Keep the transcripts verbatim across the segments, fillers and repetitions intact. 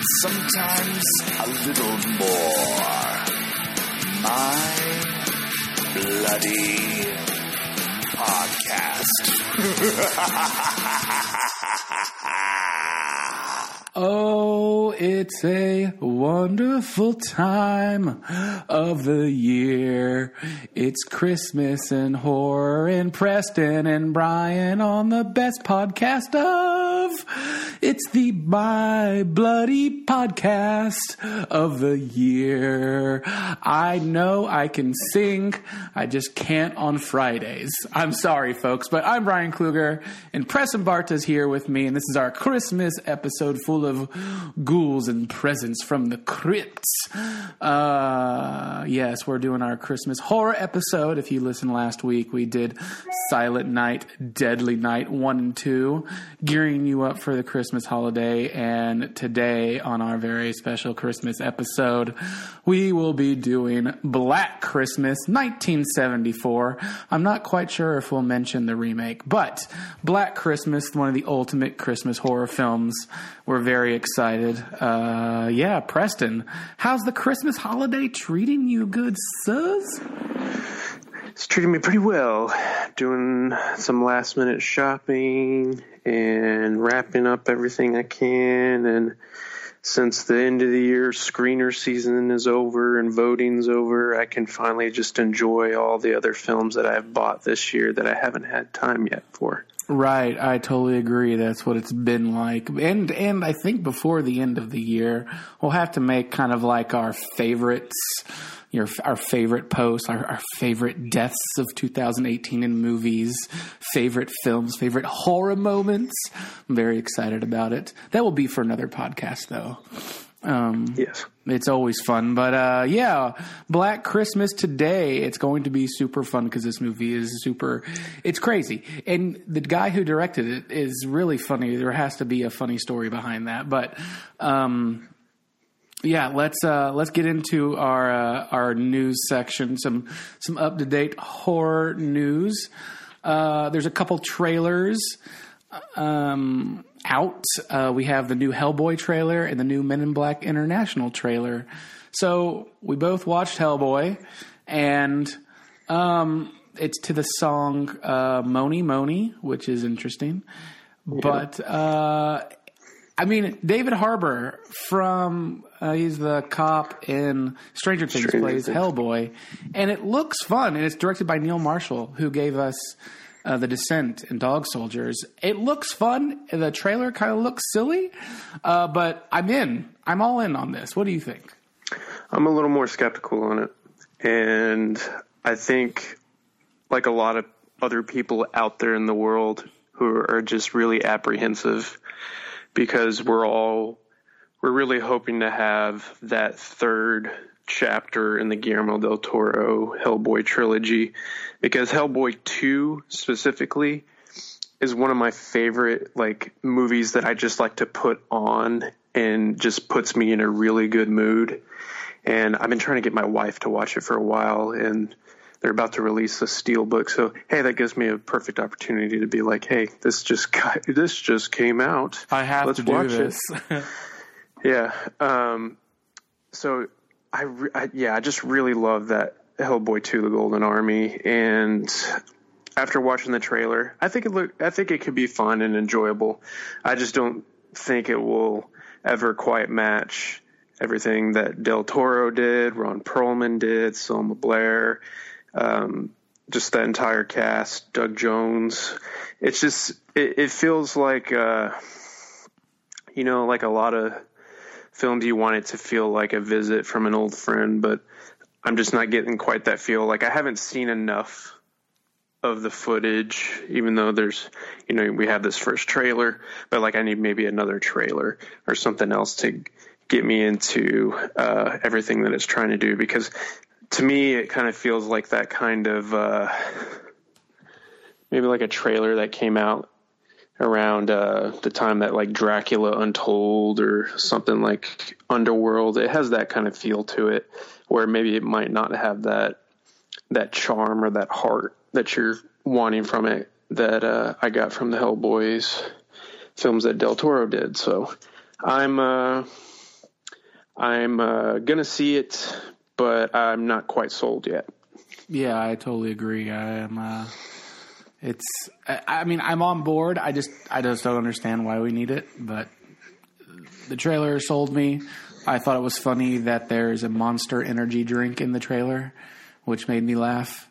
sometimes a little more. My Bloody Podcast. Oh, it's a wonderful time of the year. It's Christmas and horror and Preston and Brian on the best podcast of. It's the My Bloody Podcast of the year. I know I can sing. I just can't on Fridays. I'm sorry, folks, but I'm Brian Kluger and Preston Barta's here with me, and this is our Christmas episode full of ghouls and presents from the crypts. Uh, yes, we're doing our Christmas horror episode. If you listened last week, we did Silent Night, Deadly Night one and two, gearing you up for the Christmas holiday. And today, on our very special Christmas episode, we will be doing Black Christmas nineteen seventy-four. I'm not quite sure if we'll mention the remake, but Black Christmas, one of the ultimate Christmas horror films. We're very excited. Uh, yeah, Preston, how's the Christmas holiday treating you, good sus? It's treating me pretty well. Doing some last minute shopping and wrapping up everything I can. And since the end of the year screener season is over and voting's over, I can finally just enjoy all the other films that I've bought this year that I haven't had time yet for. Right, I totally agree. That's what it's been like. And and I think before the end of the year, we'll have to make kind of like our favorites, your our favorite posts, our, our favorite deaths of two thousand eighteen in movies, favorite films, favorite horror moments. I'm very excited about it. That will be for another podcast, though. Um, yes. It's always fun. But, uh, yeah, Black Christmas today, it's going to be super fun because this movie is super, it's crazy. And the guy who directed it is really funny. There has to be a funny story behind that. But, um, yeah, let's, uh, let's get into our, uh, our news section, some, some up-to-date horror news. Uh, there's a couple trailers, um, out. Uh, we have the new Hellboy trailer and the new Men in Black International trailer. So we both watched Hellboy, and um, it's to the song uh, Moni Moni, which is interesting. Yeah. But, uh, I mean, David Harbour from, uh, he's the cop in Stranger Things, Stranger plays Things. Hellboy, and it looks fun, and it's directed by Neil Marshall, who gave us Uh, The Descent and Dog Soldiers. It looks fun. The trailer kind of looks silly, uh, but I'm in. I'm all in on this. What do you think? I'm a little more skeptical on it. And I think, like a lot of other people out there in the world who are just really apprehensive, because we're all, we're really hoping to have that third chapter in the Guillermo del Toro Hellboy trilogy, because Hellboy two specifically is one of my favorite like movies that I just like to put on and just puts me in a really good mood. And I've been trying to get my wife to watch it for a while, and they're about to release a steelbook, so hey, that gives me a perfect opportunity to be like, hey, this just got, this just came out. I have Let's to do watch this. It. yeah. Um, so I, re- I yeah, I just really love that Hellboy two: The Golden Army, and after watching the trailer, I think it look I think it could be fun and enjoyable. I just don't think it will ever quite match everything that Del Toro did, Ron Perlman did, Selma Blair, um, just the entire cast, Doug Jones. It's just it, it feels like uh, you know, like a lot of films you want it to feel like a visit from an old friend, but I'm just not getting quite that feel. Like I haven't seen enough of the footage, even though there's, you know, we have this first trailer, but like I need maybe another trailer or something else to get me into uh, everything that it's trying to do. Because to me, it kind of feels like that kind of, uh, maybe like a trailer that came out around uh, the time that like Dracula Untold or something like Underworld. It has that kind of feel to it, where maybe it might not have that that charm or that heart that you're wanting from it that uh, I got from the Hellboys films that Del Toro did. So I'm uh, I'm uh, gonna see it, but I'm not quite sold yet. Yeah, I totally agree. I am. Uh, it's. I, I mean, I'm on board. I just, I just don't understand why we need it. But the trailer sold me. I thought it was funny that there's a Monster Energy drink in the trailer, which made me laugh.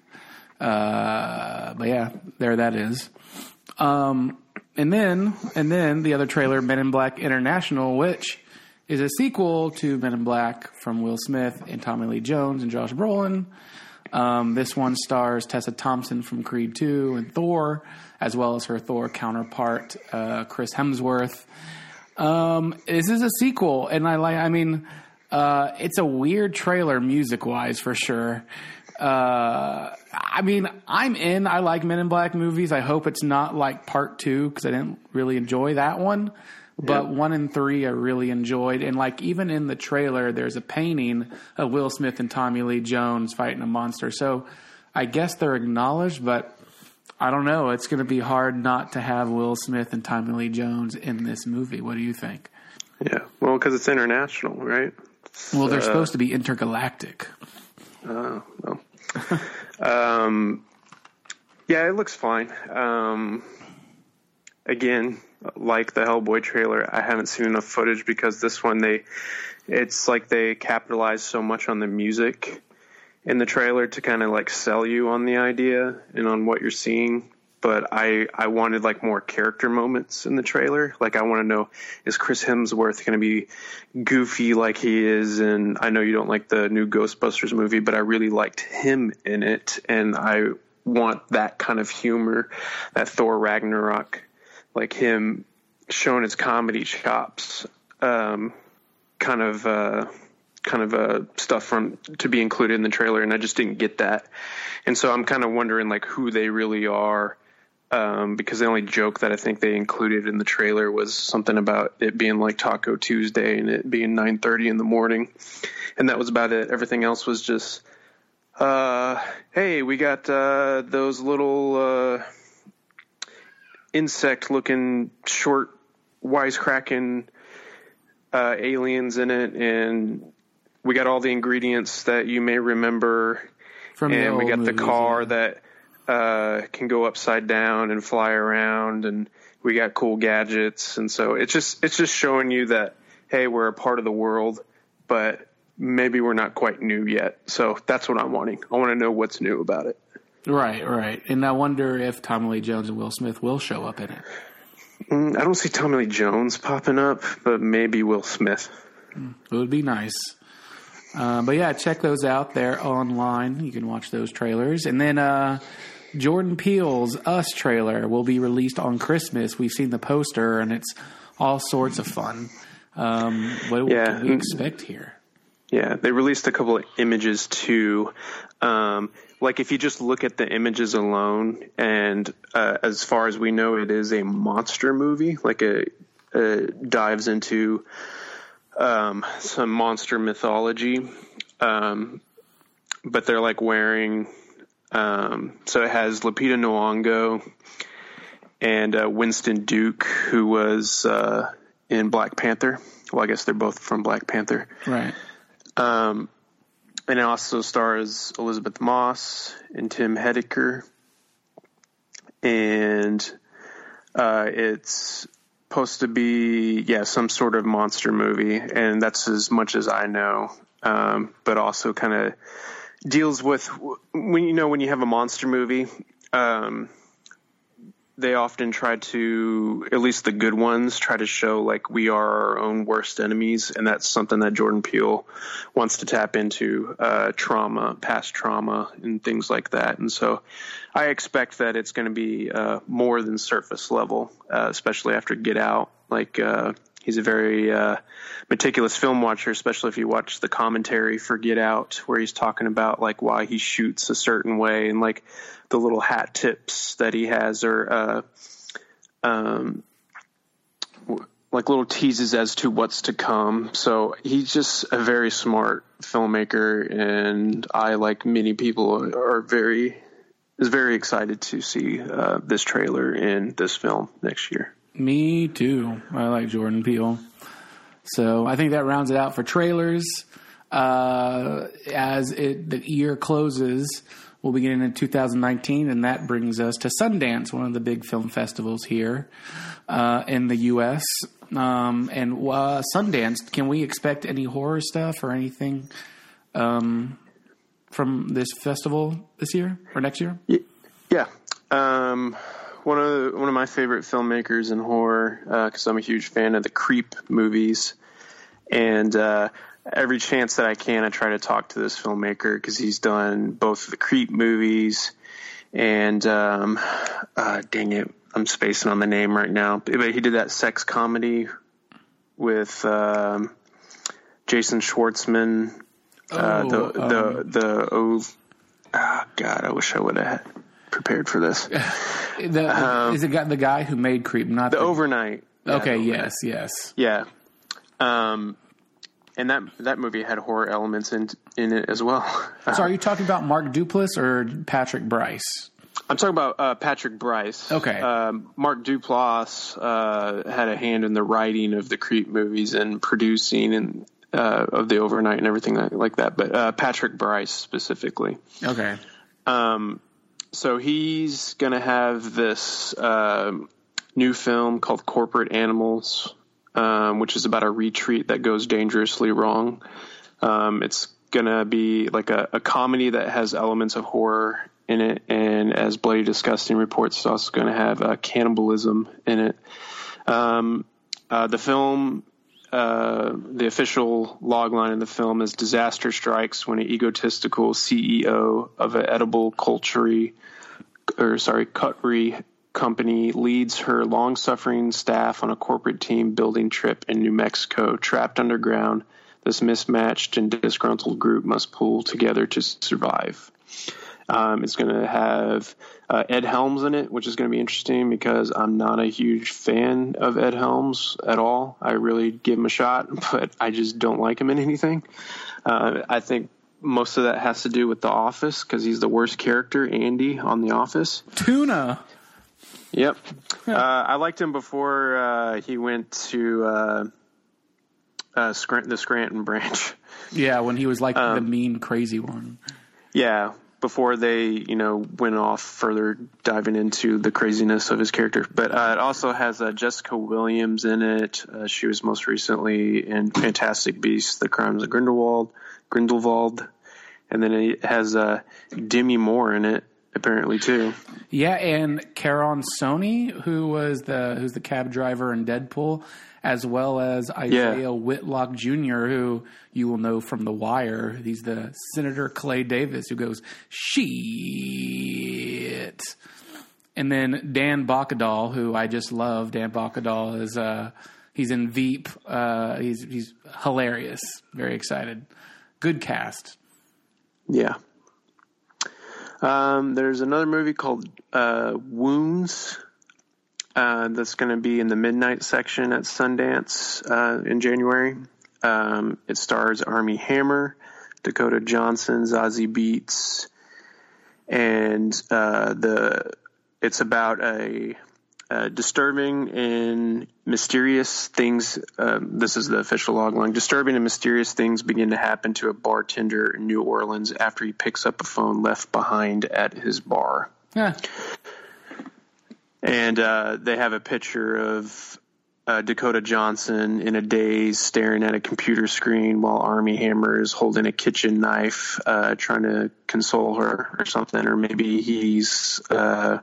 Uh, but yeah, there that is. Um, and then, and then the other trailer, Men in Black International, which is a sequel to Men in Black from Will Smith and Tommy Lee Jones and Josh Brolin. Um, this one stars Tessa Thompson from Creed two and Thor, as well as her Thor counterpart, uh, Chris Hemsworth. Um, this is a sequel, and I like, I mean, uh, it's a weird trailer music-wise for sure. Uh, I mean, I'm in. I like Men in Black movies. I hope it's not like part two, because I didn't really enjoy that one. But yeah. one and three I really enjoyed. And like even in the trailer, there's a painting of Will Smith and Tommy Lee Jones fighting a monster. So I guess they're acknowledged, but I don't know. It's going to be hard not to have Will Smith and Tommy Lee Jones in this movie. What do you think? Yeah, well, because it's international, right? Well, they're uh, supposed to be intergalactic. Oh, uh, well. um, yeah, it looks fine. Um, again, like the Hellboy trailer, I haven't seen enough footage because this one, they, it's like they capitalize so much on the music in the trailer to kind of like sell you on the idea and on what you're seeing. But I, I wanted like more character moments in the trailer. Like I want to know, is Chris Hemsworth going to be goofy like he is? And I know you don't like the new Ghostbusters movie, but I really liked him in it. And I want that kind of humor, that Thor Ragnarok, like him showing his comedy chops, um, kind of, uh, kind of uh, stuff from to be included in the trailer, and I just didn't get that. And so I'm kind of wondering like who they really are, um, because the only joke that I think they included in the trailer was something about it being like Taco Tuesday and it being nine thirty in the morning, and that was about it. Everything else was just, uh, hey, we got uh, those little uh, insect-looking, short, wisecracking uh, aliens in it, and we got all the ingredients that you may remember, from and we got movies, the car yeah. that uh, can go upside down and fly around, and we got cool gadgets, and so it's just it's just showing you that, hey, we're a part of the world, but maybe we're not quite new yet. So that's what I'm wanting. I want to know what's new about it. Right, right. And I wonder if Tommy Lee Jones and Will Smith will show up in it. Mm, I don't see Tommy Lee Jones popping up, but maybe Will Smith. It would be nice. Uh, but yeah, check those out. They're online. You can watch those trailers. And then uh, Jordan Peele's Us trailer will be released on Christmas. We've seen the poster, and it's all sorts of fun. Um, what yeah. do we expect here? Yeah, they released a couple of images too. Um, like if you just look at the images alone, and uh, as far as we know, it is a monster movie. Like it uh, dives into um, some monster mythology, um, but they're like wearing. Um, so it has Lupita Nyong'o and uh, Winston Duke, who was uh, in Black Panther. Well, I guess they're both from Black Panther, right? Um, and it also stars Elizabeth Moss and Tim Heidecker. And uh, it's supposed to be, yeah, some sort of monster movie. And that's as much as I know. Um, but also kind of deals with, when you know, when you have a monster movie, um, they often try to, at least the good ones, try to show like we are our own worst enemies. And that's something that Jordan Peele wants to tap into, uh, trauma, past trauma and things like that. And so I expect that it's going to be uh, more than surface level, uh, especially after Get Out. Like uh, he's a very uh, meticulous film watcher, especially if you watch the commentary for Get Out, where he's talking about like why he shoots a certain way and like the little hat tips that he has are uh, um, like little teases as to what's to come. So he's just a very smart filmmaker, and I, like many people, are very is very excited to see uh, this trailer in this film next year. Me too. I like Jordan Peele. So I think that rounds it out for trailers. Uh, as it the year closes, we'll be getting into two thousand nineteen, and that brings us to Sundance, one of the big film festivals here uh, in the U S Um, and uh, Sundance, can we expect any horror stuff or anything um, from this festival this year or next year? Yeah. Um, one of the, one of my favorite filmmakers in horror, because uh, I'm a huge fan of the Creep movies, and uh, every chance that I can, I try to talk to this filmmaker because he's done both the Creep movies and um, uh, dang it, I'm spacing on the name right now. But he did that sex comedy with um, Jason Schwartzman. Oh, uh, the um, the the oh, oh God, I wish I would have prepared for this. the, um, is it got the guy who made Creep? Not the, the Overnight. Yeah, okay. The yes. Overnight. Yes. Yeah. Um, and that that movie had horror elements in in it as well. So, are you talking about Mark Duplass or Patrick Bryce? I'm talking about uh, Patrick Bryce. Okay. Um, Mark Duplass uh, had a hand in the writing of the Creep movies and producing and uh, of the Overnight and everything like, like that. But uh, Patrick Bryce specifically. Okay. Um, so he's going to have this uh, new film called Corporate Animals, um, which is about a retreat that goes dangerously wrong. Um, it's going to be like a, a comedy that has elements of horror in it, and as Bloody Disgusting reports, it's also going to have uh, cannibalism in it. Um, uh, the film, uh, the official logline in the film is disaster strikes when an egotistical C E O of an edible culture, or sorry, cutlery company leads her long-suffering staff on a corporate team building trip in New Mexico. Trapped underground, this mismatched and disgruntled group must pull together to survive. Um, it's going to have uh, Ed Helms in it, which is going to be interesting because I'm not a huge fan of Ed Helms at all. I really give him a shot, but I just don't like him in anything. Uh, I think most of that has to do with The Office because he's the worst character, Andy, on The Office. Tuna. Yep. uh, I liked him before uh, he went to uh, uh, Scrant- the Scranton branch. Yeah, when he was like um, the mean, crazy one. Yeah. Before they, you know, went off further diving into the craziness of his character. But uh, it also has uh, Jessica Williams in it. Uh, she was most recently in Fantastic Beasts, The Crimes of Grindelwald. Grindelwald. And then it has uh, Demi Moore in it, apparently, too. Yeah, and Caron Sony, who was the who's the cab driver in Deadpool, as well as Isaiah yeah. Whitlock Junior, who you will know from The Wire. He's the Senator Clay Davis who goes, shit. And then Dan Bacadal, who I just love. Dan Bacadal is uh, he's in Veep. Uh, he's he's hilarious. Very excited. Good cast. Yeah. Um, there's another movie called uh, Wounds. Uh, that's going to be in the midnight section at Sundance uh, in January. Um, it stars Armie Hammer, Dakota Johnson, Zazie Beetz, and uh, the it's about a, a disturbing and mysterious things. Um, this is the official logline. Disturbing and mysterious things begin to happen to a bartender in New Orleans after he picks up a phone left behind at his bar. Yeah. And uh, they have a picture of uh, Dakota Johnson in a daze staring at a computer screen while Armie Hammer is holding a kitchen knife uh, trying to console her or something. Or maybe he's uh,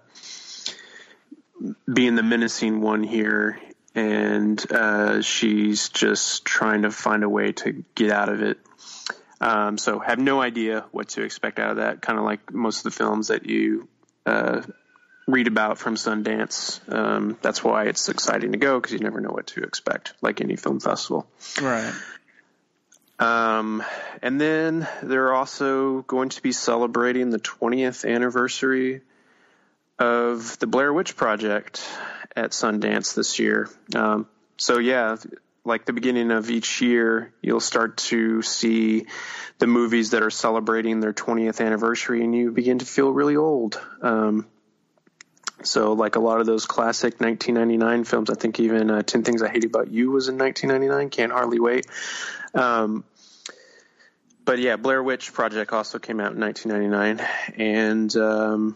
being the menacing one here, and uh, she's just trying to find a way to get out of it. Um, so have no idea what to expect out of that, kind of like most of the films that you uh, – read about from Sundance. Um, that's why it's exciting to go, because you never know what to expect, like any film festival. Right. Um, and then they're also going to be celebrating the twentieth anniversary of the Blair Witch Project at Sundance this year. Um, so yeah, like the beginning of each year, you'll start to see the movies that are celebrating their twentieth anniversary, and you begin to feel really old. Um, So like a lot of those classic nineteen ninety-nine films, I think even uh, ten Things I Hate About You was in nineteen ninety-nine. Can't Hardly Wait. Um, but yeah, Blair Witch Project also came out in nineteen ninety-nine. And um,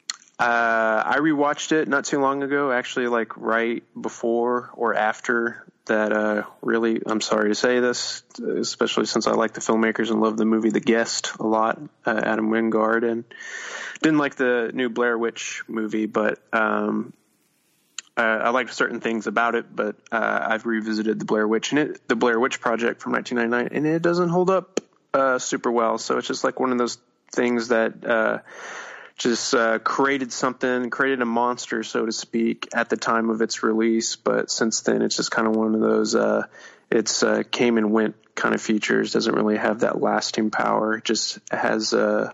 uh, I rewatched it not too long ago, actually like right before or after that. Uh, really, I'm sorry to say this, especially since I like the filmmakers and love the movie The Guest a lot, uh, Adam Wingard, and didn't like the new Blair Witch movie, but um, uh, I liked certain things about it. But uh, I've revisited the Blair Witch and it, the Blair Witch Project from nineteen ninety-nine, and it doesn't hold up uh, super well. So it's just like one of those things that uh, just uh, created something, created a monster, so to speak, at the time of its release. But since then, it's just kind of one of those uh, it's uh, came and went kind of features. Doesn't really have that lasting power. It just has uh,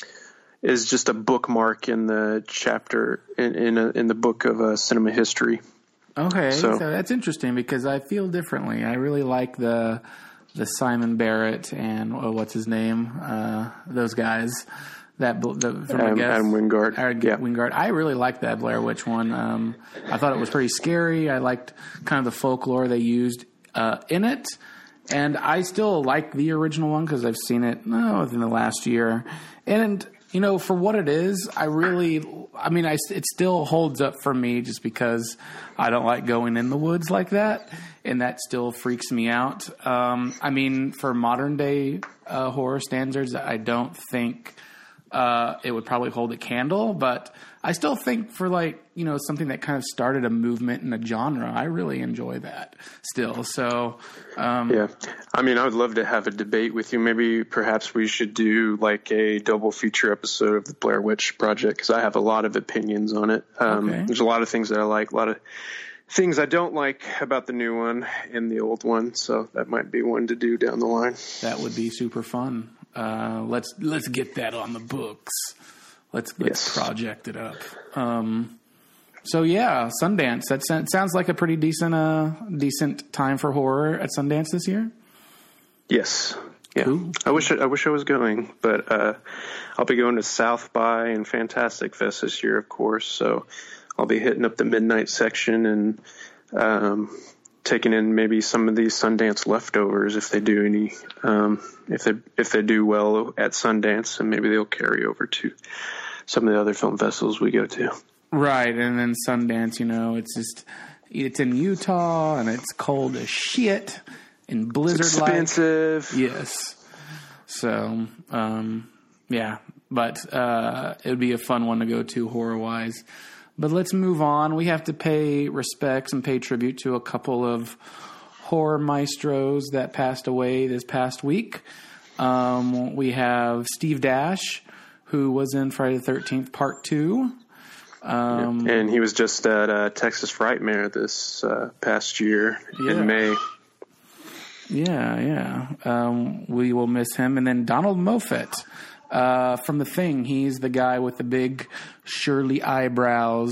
is just a bookmark in the chapter in in, a, in the book of uh, cinema history. Okay, so. so that's interesting because I feel differently. I really like the the Simon Barrett and oh, what's his name, uh, those guys. That the, from Adam, I guess, Adam Wingard. Adam yeah. Wingard. I really liked that Blair Witch one. Um, I thought it was pretty scary. I liked kind of the folklore they used uh, in it. And I still like the original one because I've seen it oh, within the last year. And, you know, for what it is, I really, I mean, I, it still holds up for me just because I don't like going in the woods like that. And that still freaks me out. Um, I mean, for modern day uh, horror standards, I don't think uh, it would probably hold a candle. But I still think for like, you know, something that kind of started a movement in a genre, I really enjoy that still. So, um, yeah, I mean, I would love to have a debate with you. Maybe perhaps we should do like a double feature episode of the Blair Witch Project because I have a lot of opinions on it. Um, okay. There's a lot of things that I like, a lot of things I don't like about the new one and the old one. So that might be one to do down the line. That would be super fun. Uh, let's let's get that on the books. Let's let's yes. project it up. Um, so yeah, Sundance. That sounds like a pretty decent uh decent time for horror at Sundance this year. Yes. Yeah. Cool. I wish I, I wish I was going, but uh, I'll be going to South by and Fantastic Fest this year, of course. So I'll be hitting up the midnight section and um, taking in maybe some of these Sundance leftovers if they do any, um, if they if they do well at Sundance, and maybe they'll carry over to some of the other film festivals we go to. Right, and then Sundance, you know, it's just it's in Utah and it's cold as shit and blizzard-like. Expensive. Yes. So, um, yeah, but uh, it would be a fun one to go to horror-wise. But let's move on. We have to pay respects and pay tribute to a couple of horror maestros that passed away this past week. Um, we have Steve Dash, who was in Friday the thirteenth Part two. Um, yeah. And he was just at uh, Texas Frightmare this uh, past year yeah. in May. Yeah, yeah. Um, we will miss him. And then Donald Moffat. Uh, from The Thing, he's the guy with the big Shirley eyebrows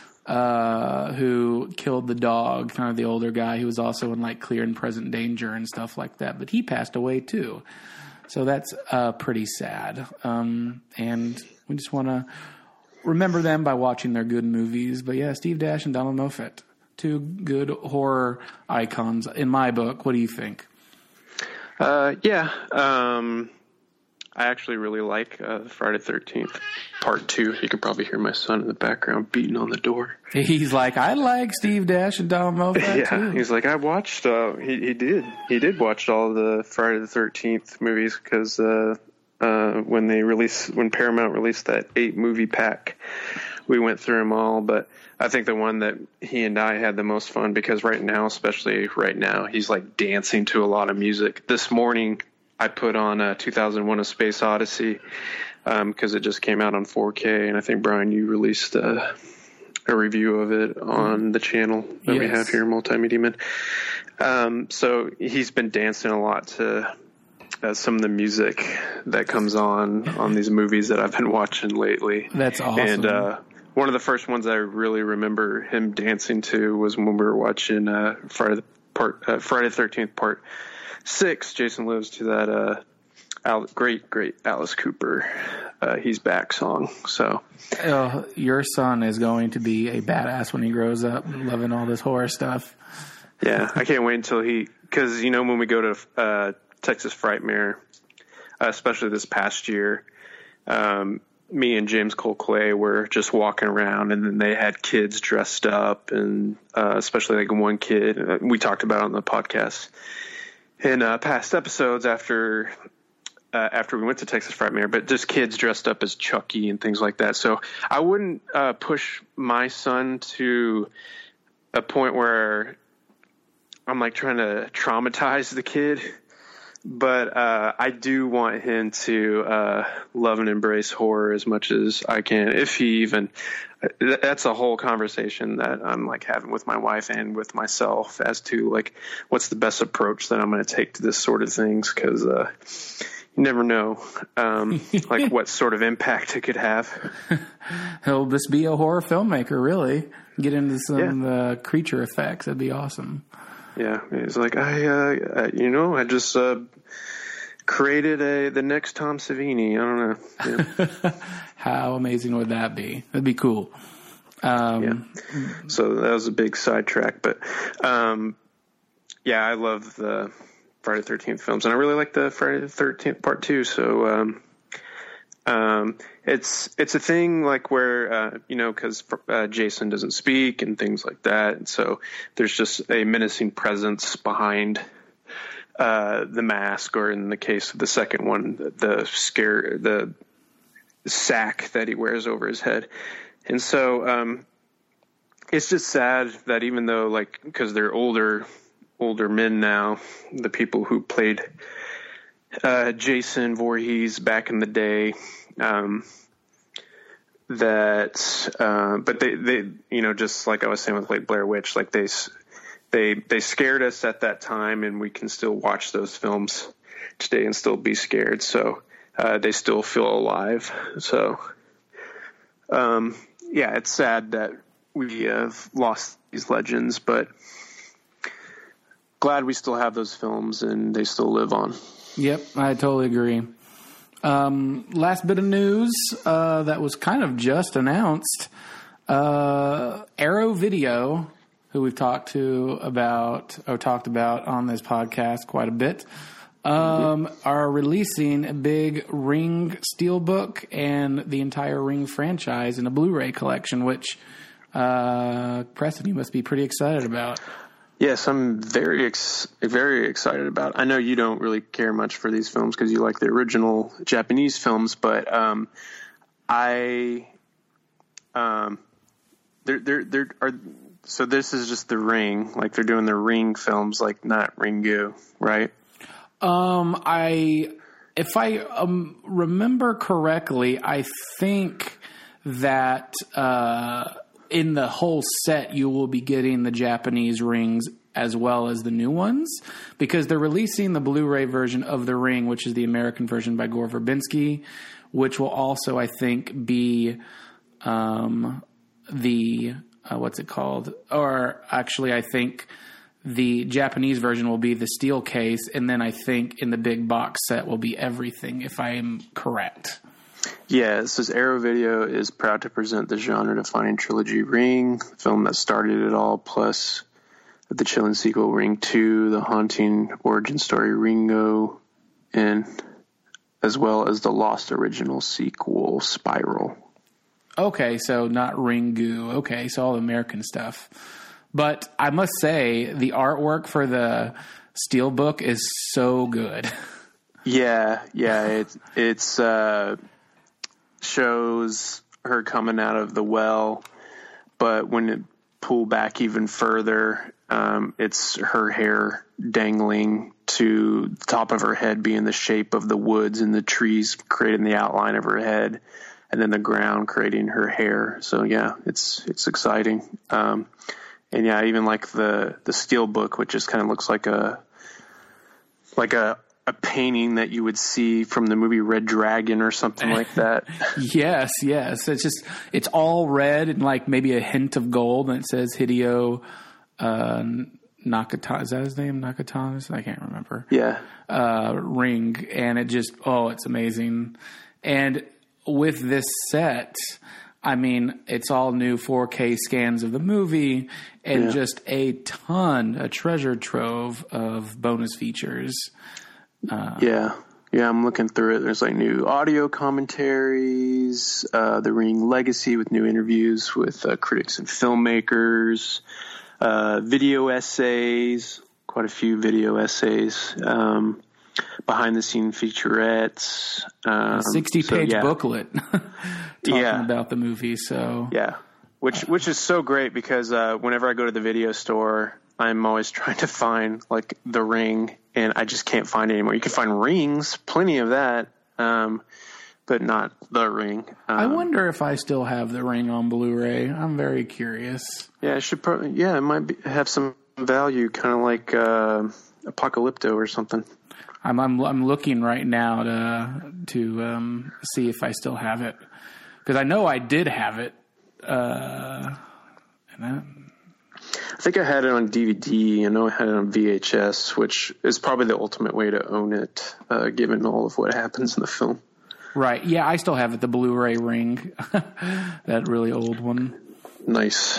uh, who killed the dog, kind of the older guy who was also in like Clear and Present Danger and stuff like that. But he passed away too. So that's uh, pretty sad. Um, and we just want to remember them by watching their good movies. But yeah, Steve Dash and Donald Moffat, two good horror icons in my book. What do you think? Uh, yeah, um... I actually really like uh, Friday the thirteenth Part two. You can probably hear my son in the background beating on the door. He's like, I like Steve Dash and Donald Moffat yeah, too. He's like, I watched, uh, he, he did. He did watch all of the Friday the thirteenth movies because uh, uh, when they released, when Paramount released that eight movie pack, we went through them all. But I think the one that he and I had the most fun because right now, especially right now, he's like dancing to a lot of music. This morning, I put on uh, two thousand one: A Space Odyssey because um, it just came out on four K, and I think, Brian, you released uh, a review of it on the channel that yes. we have here, Multimedia Man. Um, so he's been dancing a lot to uh, some of the music that comes on on these movies that I've been watching lately. That's awesome. And uh, one of the first ones I really remember him dancing to was when we were watching uh, Friday the part uh, Friday the thirteenth Part Six. Jason Lives to that uh, Al, great, great Alice Cooper, uh, He's Back song. So, oh, your son is going to be a badass when he grows up, loving all this horror stuff. Yeah, I can't wait until he, because, you know, when we go to uh, Texas Frightmare, uh, especially this past year, um, me and James Cole Clay were just walking around, and then they had kids dressed up, and uh, especially like one kid uh, we talked about on the podcast in uh, past episodes after uh, after we went to Texas Frightmare, but just kids dressed up as Chucky and things like that. So I wouldn't uh, push my son to a point where I'm like trying to traumatize the kid. But uh, I do want him to uh, love and embrace horror as much as I can, if he even. That's a whole conversation that I'm like having with my wife and with myself as to like what's the best approach that I'm going to take to this sort of things, because uh, you never know um, like what sort of impact it could have. He'll just be a horror filmmaker, really. Get into some yeah. uh, creature effects. That'd be awesome. Yeah, he's like, I, uh, you know, I just uh, created a the next Tom Savini. I don't know. Yeah. How amazing would that be? That'd be cool. Um, yeah. So that was a big sidetrack, but um, yeah, I love the Friday the thirteenth films, and I really like the Friday the thirteenth Part Two. So um, um, it's it's a thing like where uh, you know, because uh, Jason doesn't speak and things like that, and so there's just a menacing presence behind uh, the mask, or in the case of the second one, the, the scare the sack that he wears over his head. And so um, it's just sad that even though, like, because they're older older men now, the people who played uh, Jason Voorhees back in the day, um, that, uh, but they, they, you know, just like I was saying with like Blair Witch, like they, they, they scared us at that time, and we can still watch those films today and still be scared. So uh, they still feel alive. So, um, yeah, it's sad that we have lost these legends, but glad we still have those films and they still live on. Yep, I totally agree. Um, last bit of news uh, that was kind of just announced. Uh, Arrow Video, who we've talked to about or talked about on this podcast quite a bit, um, mm-hmm. are releasing a big Ring Steelbook and the entire Ring franchise in a Blu-ray collection, which uh, Preston, you must be pretty excited about. Yes, I'm very, ex- very excited about it. I know you don't really care much for these films because you like the original Japanese films, but um, I, um, there, there, there are. So this is just the Ring, like they're doing the Ring films, like not Ringu, right? Um, I, if I um, remember correctly, I think that. Uh, In the whole set, you will be getting the Japanese Rings as well as the new ones, because they're releasing the Blu-ray version of The Ring, which is the American version by Gore Verbinski, which will also, I think, be um, the, uh, what's it called? Or actually, I think the Japanese version will be the steel case, and then I think in the big box set will be everything, if I am correct. Yeah, it says Arrow Video is proud to present the genre-defining trilogy Ring, the film that started it all, plus the chilling sequel Ring two, the haunting origin story Ringo, and as well as the lost original sequel Spiral. Okay, so not Ringu. Okay, so all the American stuff. But I must say, the artwork for the Steelbook is so good. Yeah, yeah, it's it's uh, shows her coming out of the well, but when it pull back even further, um, it's her hair dangling to the top of her head, being the shape of the woods and the trees creating the outline of her head, and then the ground creating her hair. So yeah, it's it's exciting. Um, and yeah, I even like the the Steelbook, which just kind of looks like a like a a painting that you would see from the movie Red Dragon or something like that. Yes, yes. It's just, it's all red and like maybe a hint of gold, and it says Hideo uh, Nakata, is that his name? Nakatanis? I can't remember. Yeah. Uh, ring. And it just, oh, it's amazing. And with this set, I mean, it's all new four K scans of the movie and Yeah. just a ton, a treasure trove of bonus features. Uh, yeah. Yeah, I'm looking through it. There's like new audio commentaries, uh, The Ring Legacy with new interviews with uh, critics and filmmakers, uh, video essays, quite a few video essays, um, behind the scene featurettes, um, a sixty page so, yeah. booklet talking Yeah. about the movie. So Yeah, which which is so great because uh, whenever I go to the video store, I'm always trying to find like The Ring, and I just can't find it anymore. You can find Rings, plenty of that, um, but not The Ring. Um, I wonder if I still have The Ring on Blu-ray. I'm very curious. Yeah, it should probably. Yeah, it might be, have some value, kind of like uh, Apocalypto or something. I'm I'm I'm looking right now to to um, see if I still have it because I know I did have it. Uh, and I, I think I had it on D V D. I know I had it on V H S, which is probably the ultimate way to own it, uh, given all of what happens in the film. right? Yeah, I still have it. The Blu-ray Ring, that really old one. Nice.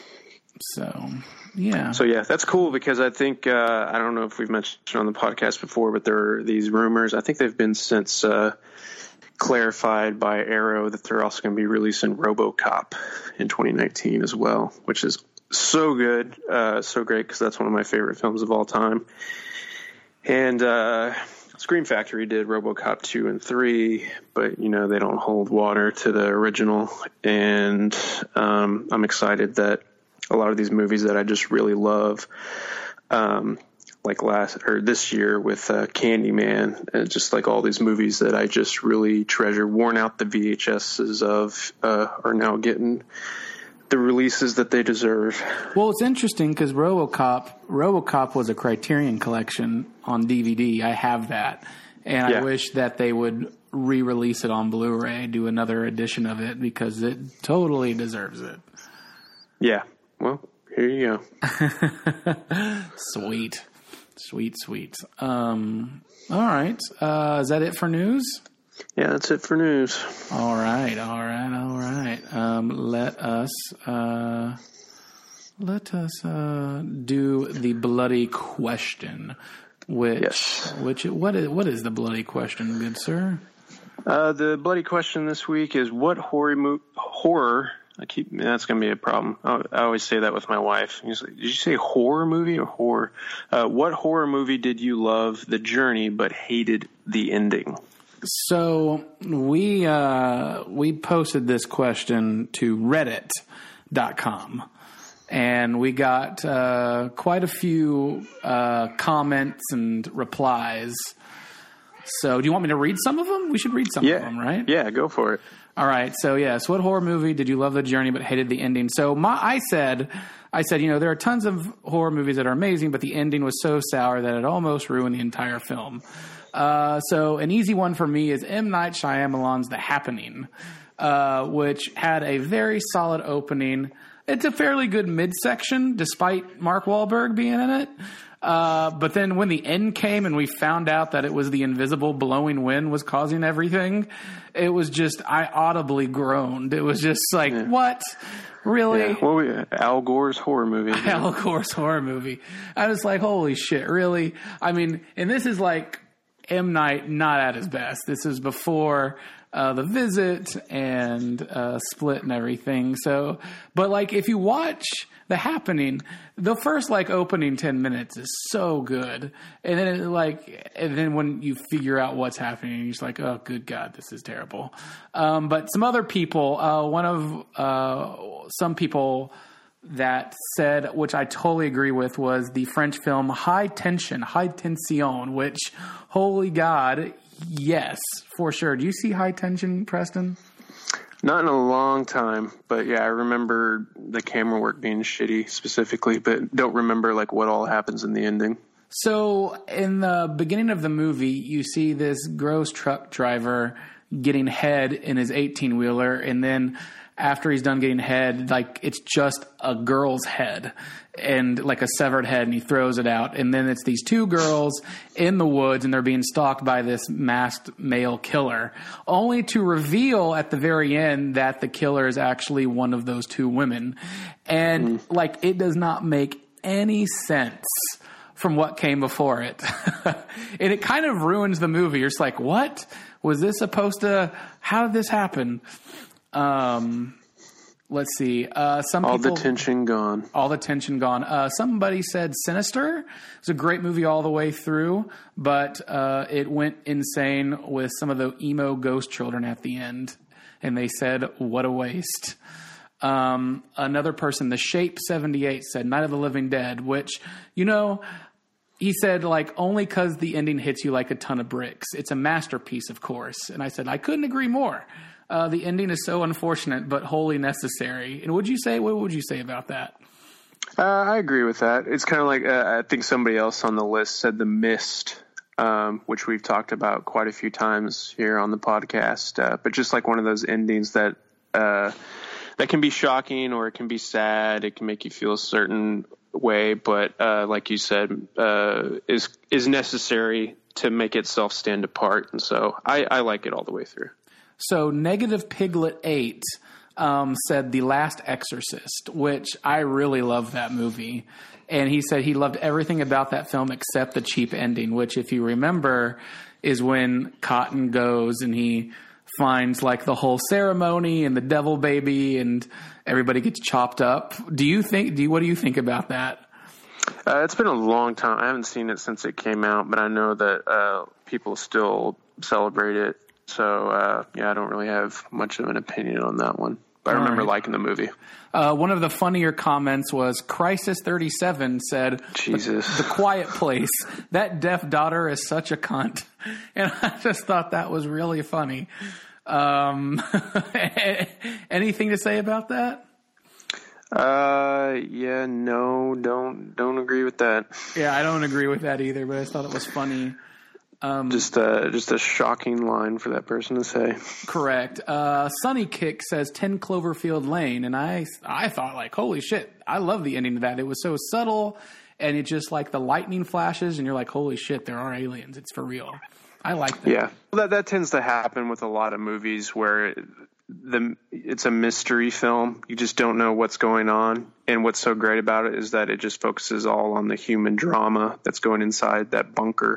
So yeah. So yeah, that's cool because I think, uh, I don't know if we've mentioned on the podcast before, but there are these rumors. I think they've been since uh, clarified by Arrow that they're also going to be releasing RoboCop in twenty nineteen as well, which is so good, uh, so great because that's one of my favorite films of all time. And uh, Scream Factory did RoboCop two and three, but, you know, they don't hold water to the original. And um, I'm excited that a lot of these movies that I just really love, um, like last or this year with uh, Candyman, and just like all these movies that I just really treasure, worn out the V H S's of, uh, are now getting the releases that they deserve. Well, it's interesting because RoboCop, RoboCop was a Criterion Collection on D V D. I have that, and Yeah. I wish that they would re-release it on Blu-ray, do another edition of it because it totally deserves it. Yeah. Well, here you go. Sweet, sweet, sweet. Um, all right, uh, is that it for news? Yeah, that's it for news. All right, all right, all right. Um, let us uh, let us uh, do the bloody question. Which, Yes. which, what is what is the bloody question, good sir? Uh, the bloody question this week is what horror mo- horror. I keep that's going to be a problem. I, I always say that with my wife. She's like, did you say horror movie or horror? Uh, what horror movie did you love the journey but hated the ending? So we uh, we posted this question to reddit dot com, and we got uh, quite a few uh, comments and replies. So do you want me to read some of them? We should read some Yeah. of them, right? Yeah, go for it. All right. So yes, what horror movie did you love the journey but hated the ending? So my, I said, I said, you know, there are tons of horror movies that are amazing, but the ending was so sour that it almost ruined the entire film. Uh, so an easy one for me is M. Night Shyamalan's The Happening, uh, which had a very solid opening. It's a fairly good midsection, despite Mark Wahlberg being in it. Uh, but then when the end came and we found out that it was the invisible blowing wind was causing everything, it was just, I audibly groaned. It was just like, Yeah. what? Really? Yeah. Well, we, Al Gore's horror movie. Al Gore's horror movie. I was like, holy shit, really? I mean, and this is like M. Night not at his best. This is before uh, The Visit and uh, Split and everything. So, but like if you watch The Happening, the first like opening ten minutes is so good, and then it, like, and then when you figure out what's happening, you're just like, oh, good God, this is terrible. Um, but some other people, uh, one of uh, some people that said, which I totally agree with, was the French film High Tension, High Tension, which, holy God, yes, for sure. Do you see High Tension, Preston? Not in a long time, but yeah, I remember the camera work being shitty specifically, but don't remember like what all happens in the ending. So in the beginning of the movie, you see this gross truck driver getting head in his eighteen-wheeler, and then after he's done getting head, like it's just a girl's head and like a severed head, and he throws it out. And then it's these two girls in the woods, and they're being stalked by this masked male killer, only to reveal at the very end that the killer is actually one of those two women. And mm. like, it does not make any sense from what came before it. And it kind of ruins the movie. You're just like, what? Was this supposed to, how did this happen? Um, let's see. Uh, some all people, the tension gone. All the tension gone. Uh, somebody said Sinister. It's a great movie all the way through, but uh, it went insane with some of the emo ghost children at the end. And they said, what a waste. Um, another person, The Shape seventy-eight, said Night of the Living Dead, which, you know, he said, like, only because the ending hits you like a ton of bricks. It's a masterpiece, of course. And I said, I couldn't agree more. Uh, the ending is so unfortunate, but wholly necessary. And would you say, what would you say about that? Uh, I agree with that. It's kind of like, uh, I think somebody else on the list said The Mist, um, which we've talked about quite a few times here on the podcast. Uh, but just like one of those endings that, uh, that can be shocking, or it can be sad. It can make you feel a certain way, but, uh, like you said, uh, is, is necessary to make itself stand apart. And so I, I like it all the way through. So Negative Piglet eight um, said The Last Exorcist, which I really love that movie. And he said he loved everything about that film except the cheap ending, which, if you remember, is when Cotton goes and he finds like the whole ceremony and the devil baby and everybody gets chopped up. Do you think, do you, what do you think about that? Uh, it's been a long time. I haven't seen it since it came out, but I know that uh, people still celebrate it. So, uh, yeah, I don't really have much of an opinion on that one. But I remember right. liking the movie. Uh, one of the funnier comments was Crisis thirty-seven said, Jesus. The, the Quiet Place. That deaf daughter is such a cunt. And I just thought that was really funny. Um, anything to say about that? Uh, yeah, no, don't, don't agree with that. Yeah, I don't agree with that either, but I just thought it was funny. Um, just uh, just a shocking line for that person to say. Correct. Uh, Sunny Kick says ten Cloverfield Lane, and I I thought, like, holy shit, I love the ending of that. It was so subtle, and it just, like, the lightning flashes, and you're like, holy shit, there are aliens. It's for real. I like that. Yeah, well, that that tends to happen with a lot of movies where the it's a mystery film. You just don't know what's going on, and what's so great about it is that it just focuses all on the human drama that's going inside that bunker.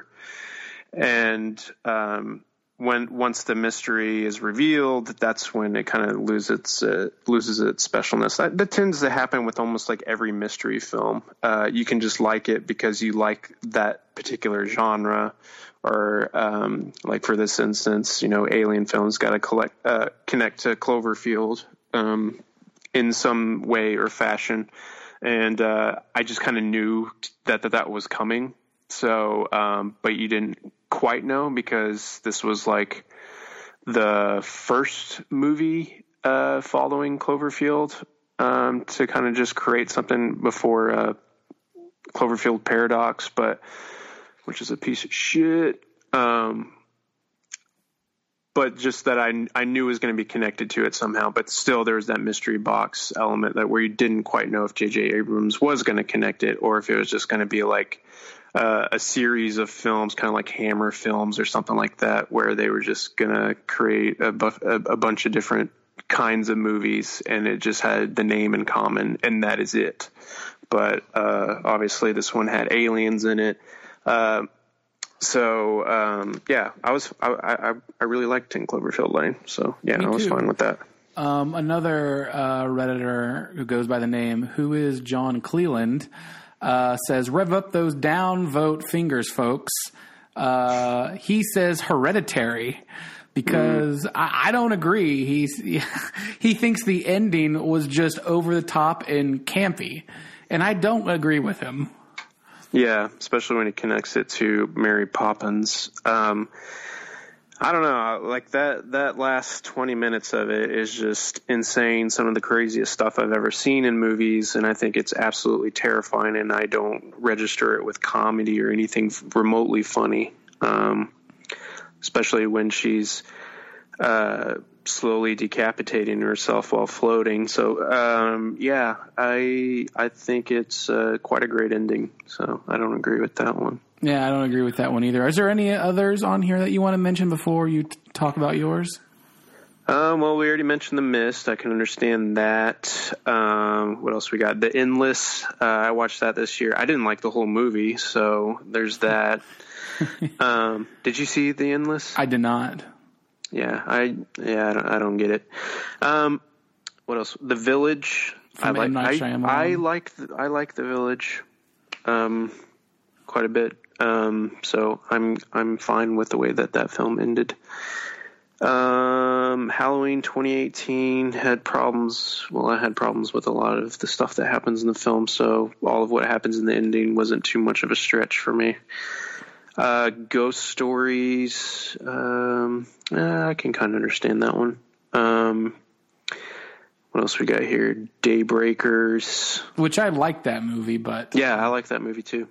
And um, when once the mystery is revealed, that's when it kind of loses its uh, loses its specialness. That, that tends to happen with almost like every mystery film. Uh, you can just like it because you like that particular genre, or um, like for this instance, you know, Alien films got to collect uh, connect to Cloverfield um, in some way or fashion, and uh, I just kind of knew that, that that was coming. So, um, but you didn't quite know because this was like the first movie uh, following Cloverfield um, to kind of just create something before uh, Cloverfield Paradox, but which is a piece of shit. Um, but just that I I knew was going to be connected to it somehow. But still, there was that mystery box element that where you didn't quite know if J J Abrams was going to connect it or if it was just going to be like Uh, a series of films, kind of like Hammer films or something like that, where they were just going to create a, bu- a, a bunch of different kinds of movies, and it just had the name in common, and that is it. But uh, obviously this one had aliens in it. Uh, so, um, yeah, I was I, I, I really liked ten Cloverfield Lane. So, yeah, Me I was too. fine with that. Um, another uh, Redditor who goes by the name Who is John Cleland Uh, says, rev up those downvote fingers, folks. Uh, he says Hereditary because mm. I, I don't agree. He's he thinks the ending was just over the top and campy, and I don't agree with him. Yeah, especially when he connects it to Mary Poppins. Um, I don't know, like that, that last twenty minutes of it is just insane. Some of the craziest stuff I've ever seen in movies. And I think it's absolutely terrifying. And I don't register it with comedy or anything remotely funny. Um, especially when she's, uh, slowly decapitating herself while floating. So, um, yeah, I I think it's uh, quite a great ending. So I don't agree with that one. Yeah, I don't agree with that one either. Is there any others on here that you want to mention before you t- talk about yours? Um, well, we already mentioned The Mist. I can understand that. Um, what else we got? The Endless. Uh, I watched that this year. I didn't like the whole movie, so there's that. um, did you see The Endless? I did not. Yeah, I yeah I don't, I don't get it. Um, what else? The Village. From I M. like. Night I, Shyamalan. I like. The, I like The Village. Um, quite a bit. Um, so I'm I'm fine with the way that that film ended. Um, Halloween twenty eighteen had problems. Well, I had problems with a lot of the stuff that happens in the film, so all of what happens in the ending wasn't too much of a stretch for me. Uh, Ghost Stories. Um, eh, I can kind of understand that one. Um, what else we got here? Daybreakers. Which I like that movie, but Yeah, I like that movie too.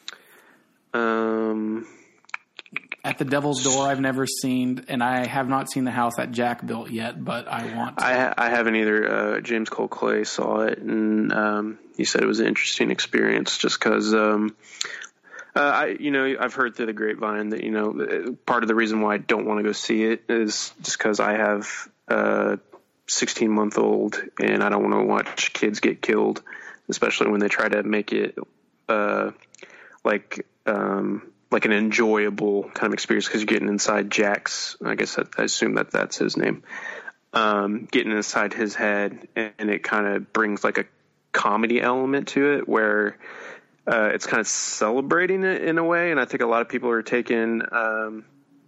Um. At the Devil's Door, I've never seen, and I have not seen the house that Jack built yet, but I want to. I, I haven't either. Uh, James Cole Clay saw it, and um, he said it was an interesting experience just because, um, uh, I, you know, I've heard through the grapevine that, you know, part of the reason why I don't want to go see it is just because I have a sixteen-month-old, and I don't want to watch kids get killed, especially when they try to make it uh, like... Um, like an enjoyable kind of experience because you're getting inside Jack's, I guess I, I assume that that's his name, um, getting inside his head, and, and it kind of brings like a comedy element to it where uh, it's kind of celebrating it in a way. And I think a lot of people are taking um,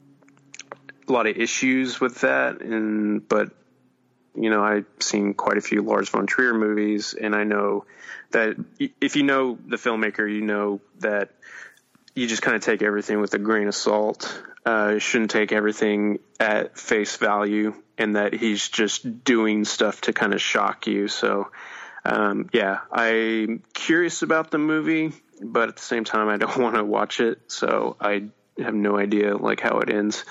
a lot of issues with that. And, but, you know, I've seen quite a few Lars von Trier movies, and I know that if you know the filmmaker, you know that you just kind of take everything with a grain of salt. Uh, you shouldn't take everything at face value, and that he's just doing stuff to kind of shock you. So, um, yeah, I'm curious about the movie, but at the same time, I don't want to watch it. So I have no idea like how it ends.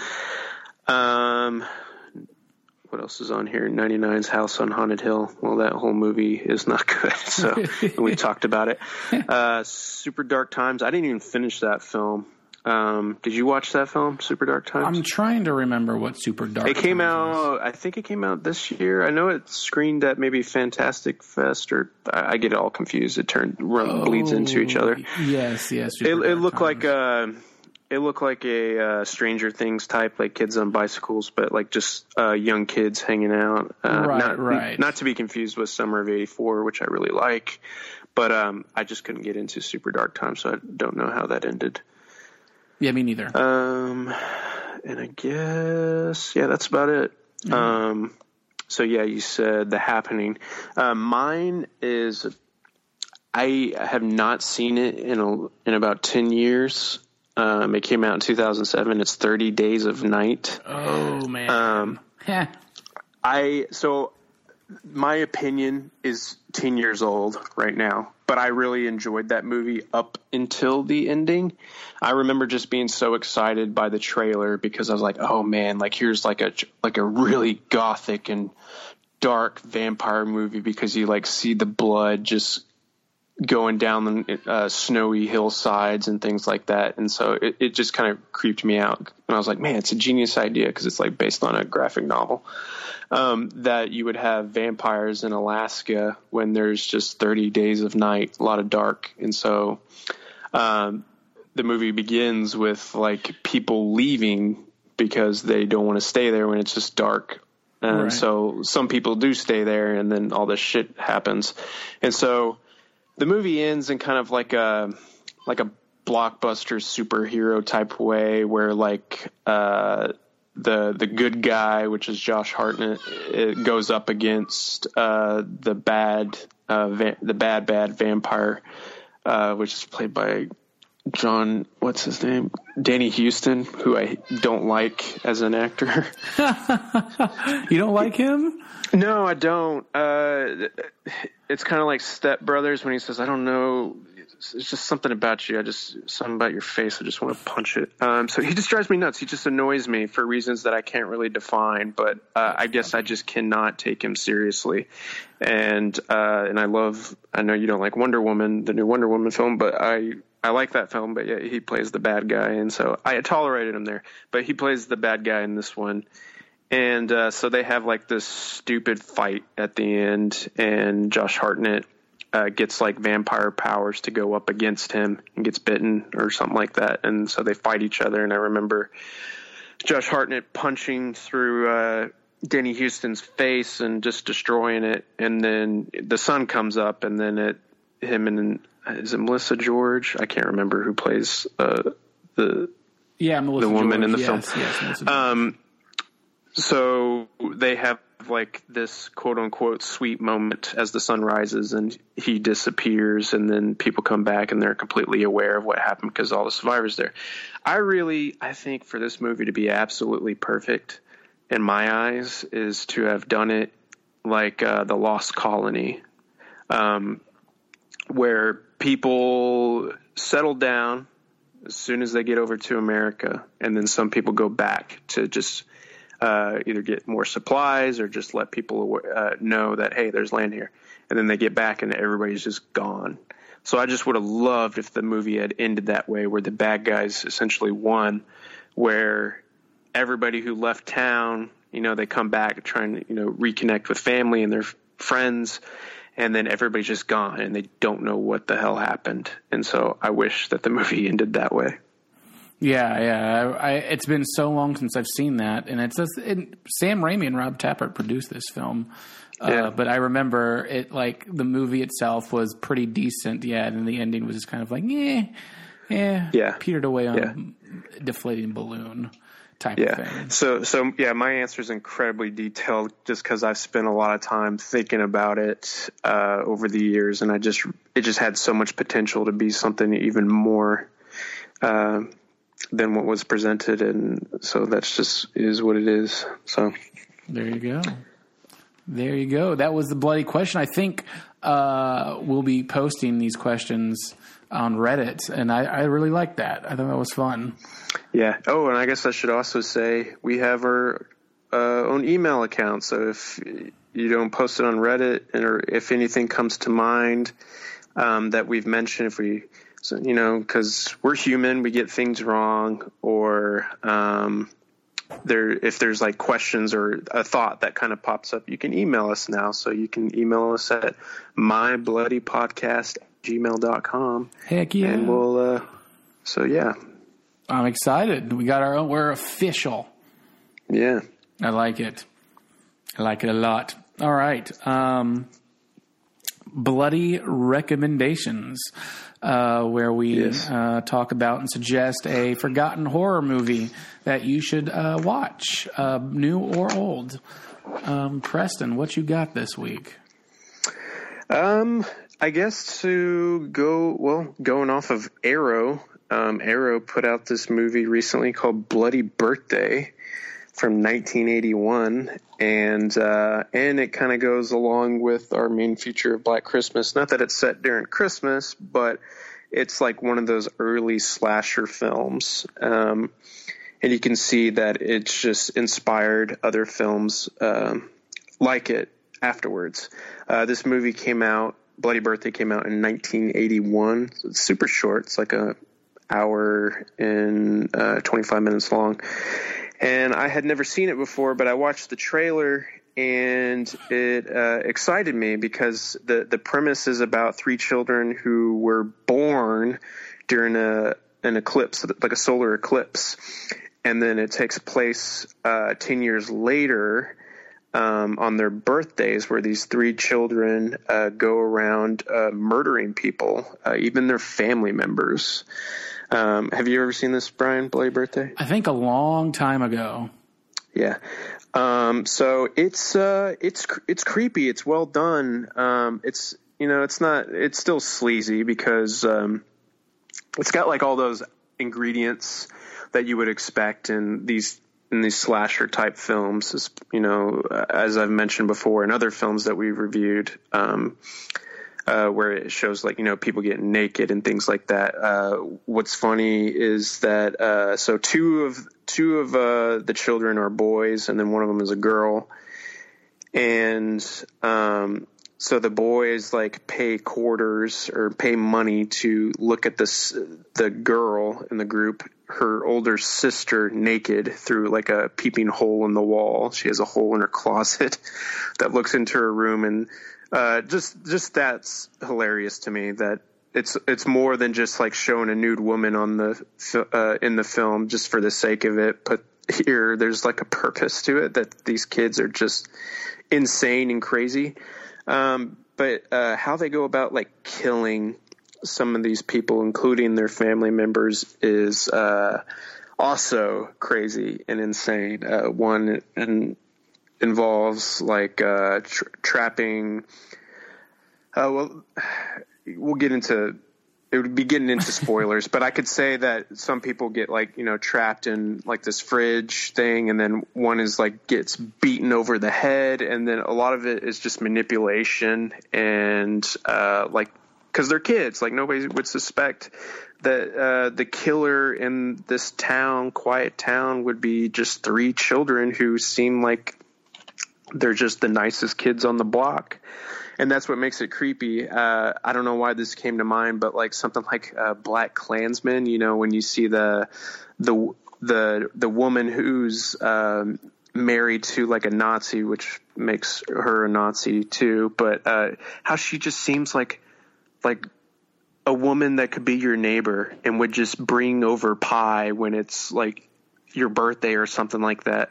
Um, what else is on here? ninety-nine's House on Haunted Hill. Well, that whole movie is not good. So we talked about it. Uh, Super Dark Times. I didn't even finish that film. Um, did you watch that film, Super Dark Times? I'm trying to remember what Super Dark It came Times out, was. I think it came out this year. I know it screened at maybe Fantastic Fest, or I, I get it all confused. It turned run, Oh, bleeds into each other. Yes, yes. It, Super it Dark looked Times. like uh, it looked like a uh, Stranger Things type, like kids on bicycles, but like just uh, young kids hanging out. Uh, Right, not, right. Not to be confused with Summer of eighty-four, which I really like, but um, I just couldn't get into Super Dark Times, so I don't know how that ended. Yeah, me neither. Um, and I guess, yeah, that's about it. Mm-hmm. Um, so yeah, you said The Happening. Uh, mine is, I have not seen it in a, in about ten years. Um, it came out in two thousand seven. It's thirty Days of Night. Oh man. Um, Heh. I, so my opinion is ten years old right now, but I really enjoyed that movie up until the ending. I remember just being so excited by the trailer because I was like, oh man, like here's like a, like a really gothic and dark vampire movie because you like see the blood just going down the uh, snowy hillsides and things like that. And so it, it just kind of creeped me out. And I was like, man, it's a genius idea because it's like based on a graphic novel. Um, that you would have vampires in Alaska when there's just thirty days of night, a lot of dark. And so um, the movie begins with like people leaving because they don't want to stay there when it's just dark. And right. So some people do stay there, and then all this shit happens. And so the movie ends in kind of like a like a blockbuster superhero type way where like uh the the good guy, which is Josh Hartnett, it goes up against uh, the bad uh, va- the bad bad vampire, uh, which is played by John, what's his name, Danny Houston, who I don't like as an actor. You don't like him? No, I don't. Uh, it's kind of like Step Brothers when he says, "I don't know it's just something about you. I just something about your face. I just want to punch it. Um, so he just drives me nuts. He just annoys me for reasons that I can't really define. But uh, I guess I just cannot take him seriously. And uh, and I love. I know you don't like Wonder Woman, the new Wonder Woman film, but I I like that film. But yeah, he plays the bad guy, and so I tolerated him there. But he plays the bad guy in this one. And uh, so they have like this stupid fight at the end, and Josh Hartnett uh, gets like vampire powers to go up against him and gets bitten or something like that. And so they fight each other. And I remember Josh Hartnett punching through uh, Danny Houston's face and just destroying it. And then the sun comes up, and then it him and is it Melissa George? I can't remember who plays uh, the yeah Melissa the woman George. in the yes, film. Yes, Melissa George. Um, So they have like this quote unquote sweet moment as the sun rises and he disappears, and then people come back and they're completely aware of what happened because all the survivors there. I really, I think for this movie to be absolutely perfect in my eyes is to have done it like uh, The Lost Colony, um, where people settle down as soon as they get over to America, and then some people go back to just Uh, either get more supplies or just let people uh, know that, hey, there's land here. And then they get back and everybody's just gone. So I just would have loved if the movie had ended that way, where the bad guys essentially won, where everybody who left town, you know, they come back trying to, you know, reconnect with family and their friends, and then everybody's just gone and they don't know what the hell happened. And so I wish that the movie ended that way. Yeah, yeah. I, I, it's been so long since I've seen that, and it's just, it, Sam Raimi and Rob Tappert produced this film. Uh, yeah. But I remember it like the movie itself was pretty decent, yeah, and the ending was just kind of like, eh, eh, yeah, petered away on yeah. a deflating balloon type yeah. of thing. So, so yeah, my answer is incredibly detailed, just because I've spent a lot of time thinking about it uh, over the years, and I just it just had so much potential to be something even more. Uh, than what was presented, and so that's just is what it is. So there you go. There you go. That was the bloody question. I think uh, we'll be posting these questions on Reddit, and I, I really liked that. I thought that was fun. Yeah. Oh, and I guess I should also say we have our uh, own email account. So if you don't post it on Reddit, and or if anything comes to mind um, that we've mentioned, if we So, you know, because we're human, we get things wrong, or um, there if there's like questions or a thought that kind of pops up, you can email us now. So you can email us at mybloodypodcast at gmail dot com. Heck yeah. And we'll, uh, so yeah. I'm excited. We got our own, we're official. Yeah. I like it. I like it a lot. All right. Um, bloody recommendations. Uh, where we yes. uh, talk about and suggest a forgotten horror movie that you should uh, watch, uh, new or old. Um, Preston, what you got this week? Um, I guess to go, well, going off of Arrow, um, Arrow put out this movie recently called Bloody Birthday from nineteen eighty-one, and uh, and it kind of goes along with our main feature of Black Christmas. Not that it's set during Christmas, but it's like one of those early slasher films, um, and you can see that it's just inspired other films um, like it afterwards. Uh, this movie came out, Bloody Birthday came out in nineteen eighty-one. So it's super short. It's like a hour and uh, twenty-five minutes long. And I had never seen it before, but I watched the trailer and it uh, excited me because the, the premise is about three children who were born during a an eclipse, like a solar eclipse. And then it takes place uh, ten years later um, on their birthdays, where these three children uh, go around uh, murdering people, uh, even their family members. Um, have you ever seen this, Brian, Bloody Birthday? I think a long time ago. Yeah. Um, so it's, uh, it's, it's creepy. It's well done. Um, it's, you know, it's not, it's still sleazy because, um, it's got like all those ingredients that you would expect in these, in these slasher type films, as, you know, as I've mentioned before in other films that we've reviewed. Um, uh, where it shows like, you know, people getting naked and things like that. Uh, what's funny is that, uh, so two of, two of, uh, the children are boys and then one of them is a girl. And, um, so the boys like pay quarters or pay money to look at this, the girl in the group, her older sister naked through like a peeping hole in the wall. She has a hole in her closet that looks into her room. And, uh, just, just that's hilarious to me that it's, it's more than just like showing a nude woman on the, uh, in the film just for the sake of it. But here there's like a purpose to it that these kids are just insane and crazy. Um, but, uh, how they go about like killing some of these people, including their family members, is, uh, also crazy and insane. Uh, one in, involves like, uh, tra- trapping, uh, well, we'll get into, it would be getting into spoilers, but I could say that some people get like, you know, trapped in like this fridge thing. And then one is like gets beaten over the head. And then a lot of it is just manipulation and, uh, like, cause they're kids, like nobody would suspect that, uh, the killer in this town, quiet town, would be just three children who seem like they're just the nicest kids on the block. And that's what makes it creepy. Uh, I don't know why this came to mind, but like something like uh, Black Klansman, you know, when you see the the the the woman who's um, married to like a Nazi, which makes her a Nazi too. But uh, how she just seems like like a woman that could be your neighbor and would just bring over pie when it's like your birthday or something like that.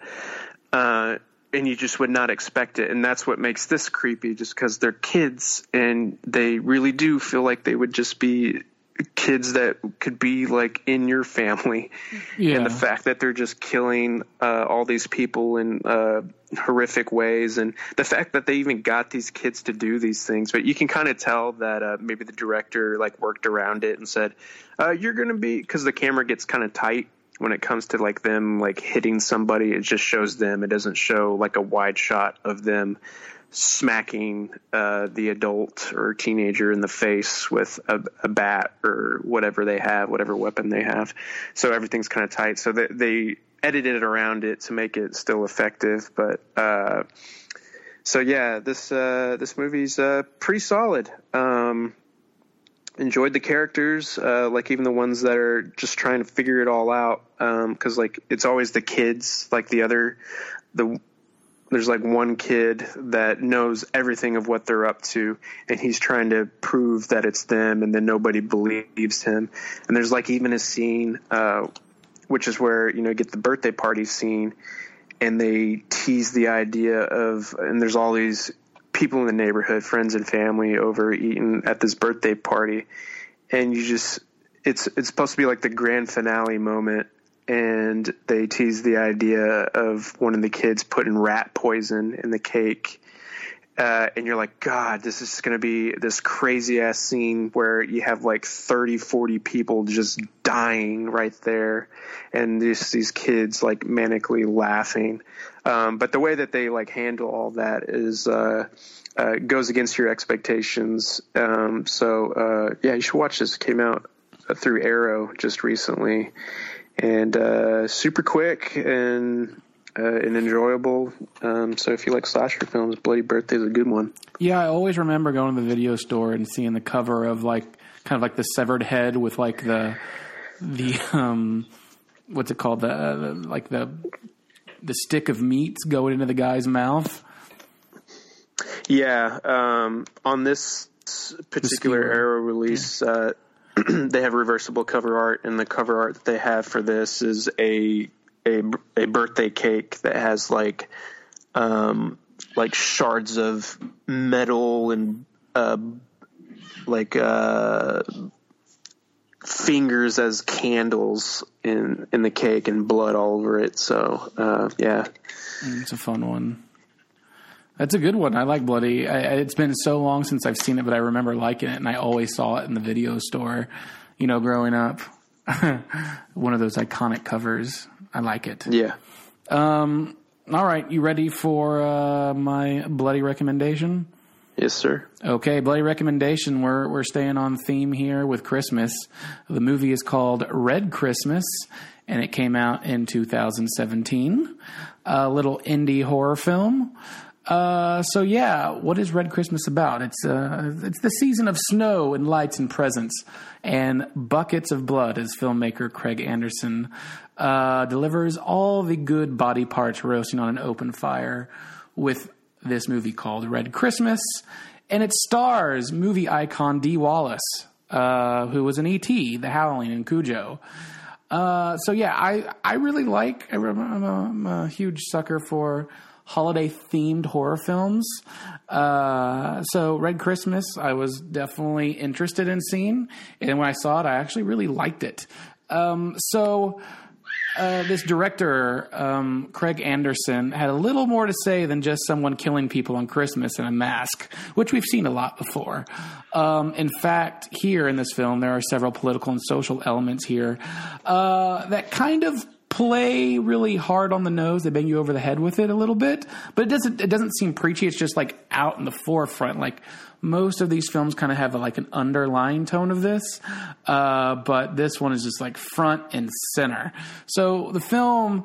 Uh, And you just would not expect it. And that's what makes this creepy, just because they're kids and they really do feel like they would just be kids that could be like in your family. Yeah. And the fact that they're just killing uh, all these people in uh, horrific ways. And the fact that they even got these kids to do these things. But you can kind of tell that uh, maybe the director like worked around it and said, uh, you're going to be, because the camera gets kind of tight. When it comes to like them like hitting somebody, it just shows them. It doesn't show like a wide shot of them smacking uh, the adult or teenager in the face with a, a bat or whatever they have, whatever weapon they have. So everything's kind of tight. So they, they edited around it to make it still effective. But uh, so yeah, this uh, this movie's uh, pretty solid. Um, enjoyed the characters, uh, like even the ones that are just trying to figure it all out. Um, cause like it's always the kids, like the other, the, there's like one kid that knows everything of what they're up to and he's trying to prove that it's them and then nobody believes him. And there's like even a scene, uh, which is where, you know, you get the birthday party scene and they tease the idea of, and there's all these people in the neighborhood, friends and family over eating at this birthday party. And you just, it's, it's supposed to be like the grand finale moment. And they tease the idea of one of the kids putting rat poison in the cake. Uh, and you're like, God, this is going to be this crazy ass scene where you have like thirty, forty people just dying right there. And these, these kids like manically laughing. Um, but the way that they like handle all that is, uh, uh, goes against your expectations. Um, so, uh, yeah, you should watch this. It came out through Arrow just recently and, uh, super quick and, Uh, and enjoyable. Um, so if you like slasher films, Bloody Birthday is a good one. Yeah, I always remember going to the video store and seeing the cover of like kind of like the severed head with like the the um what's it called the, uh, the like the the stick of meat going into the guy's mouth. Yeah, um, on this particular Arrow release, yeah. uh, they have reversible cover art, and the cover art that they have for this is a a a birthday cake that has like um like shards of metal and uh like uh fingers as candles in in the cake and blood all over it. So uh yeah, it's a fun one. That's a good one. I like Bloody. I, it's been so long since I've seen it, but I remember liking it, and I always saw it in the video store, you know, growing up. One of those iconic covers. I like it. Yeah. Um, all right. You ready for uh, my bloody recommendation? Yes, sir. Okay, bloody recommendation. We're we're staying on theme here with Christmas. The movie is called Red Christmas, and it came out in two thousand seventeen. A little indie horror film. Uh, so yeah, what is Red Christmas about? It's uh, it's the season of snow and lights and presents and buckets of blood, as filmmaker Craig Anderson uh, delivers all the good body parts roasting on an open fire with this movie called Red Christmas, and it stars movie icon Dee Wallace, uh, who was in E T, The Howling, and Cujo. Uh, so yeah, I I really like. I'm a, I'm a huge sucker for holiday-themed horror films. Uh, so Red Christmas, I was definitely interested in seeing, and when I saw it, I actually really liked it. Um, so uh, this director, um, Craig Anderson, had a little more to say than just someone killing people on Christmas in a mask, which we've seen a lot before. Um, in fact, here in this film, there are several political and social elements here uh, that kind of play really hard on the nose. They bang you over the head with it a little bit, but it doesn't, it doesn't seem preachy. It's just like out in the forefront. Like most of these films kind of have a, like an underlying tone of this. Uh, but this one is just like front and center. So the film,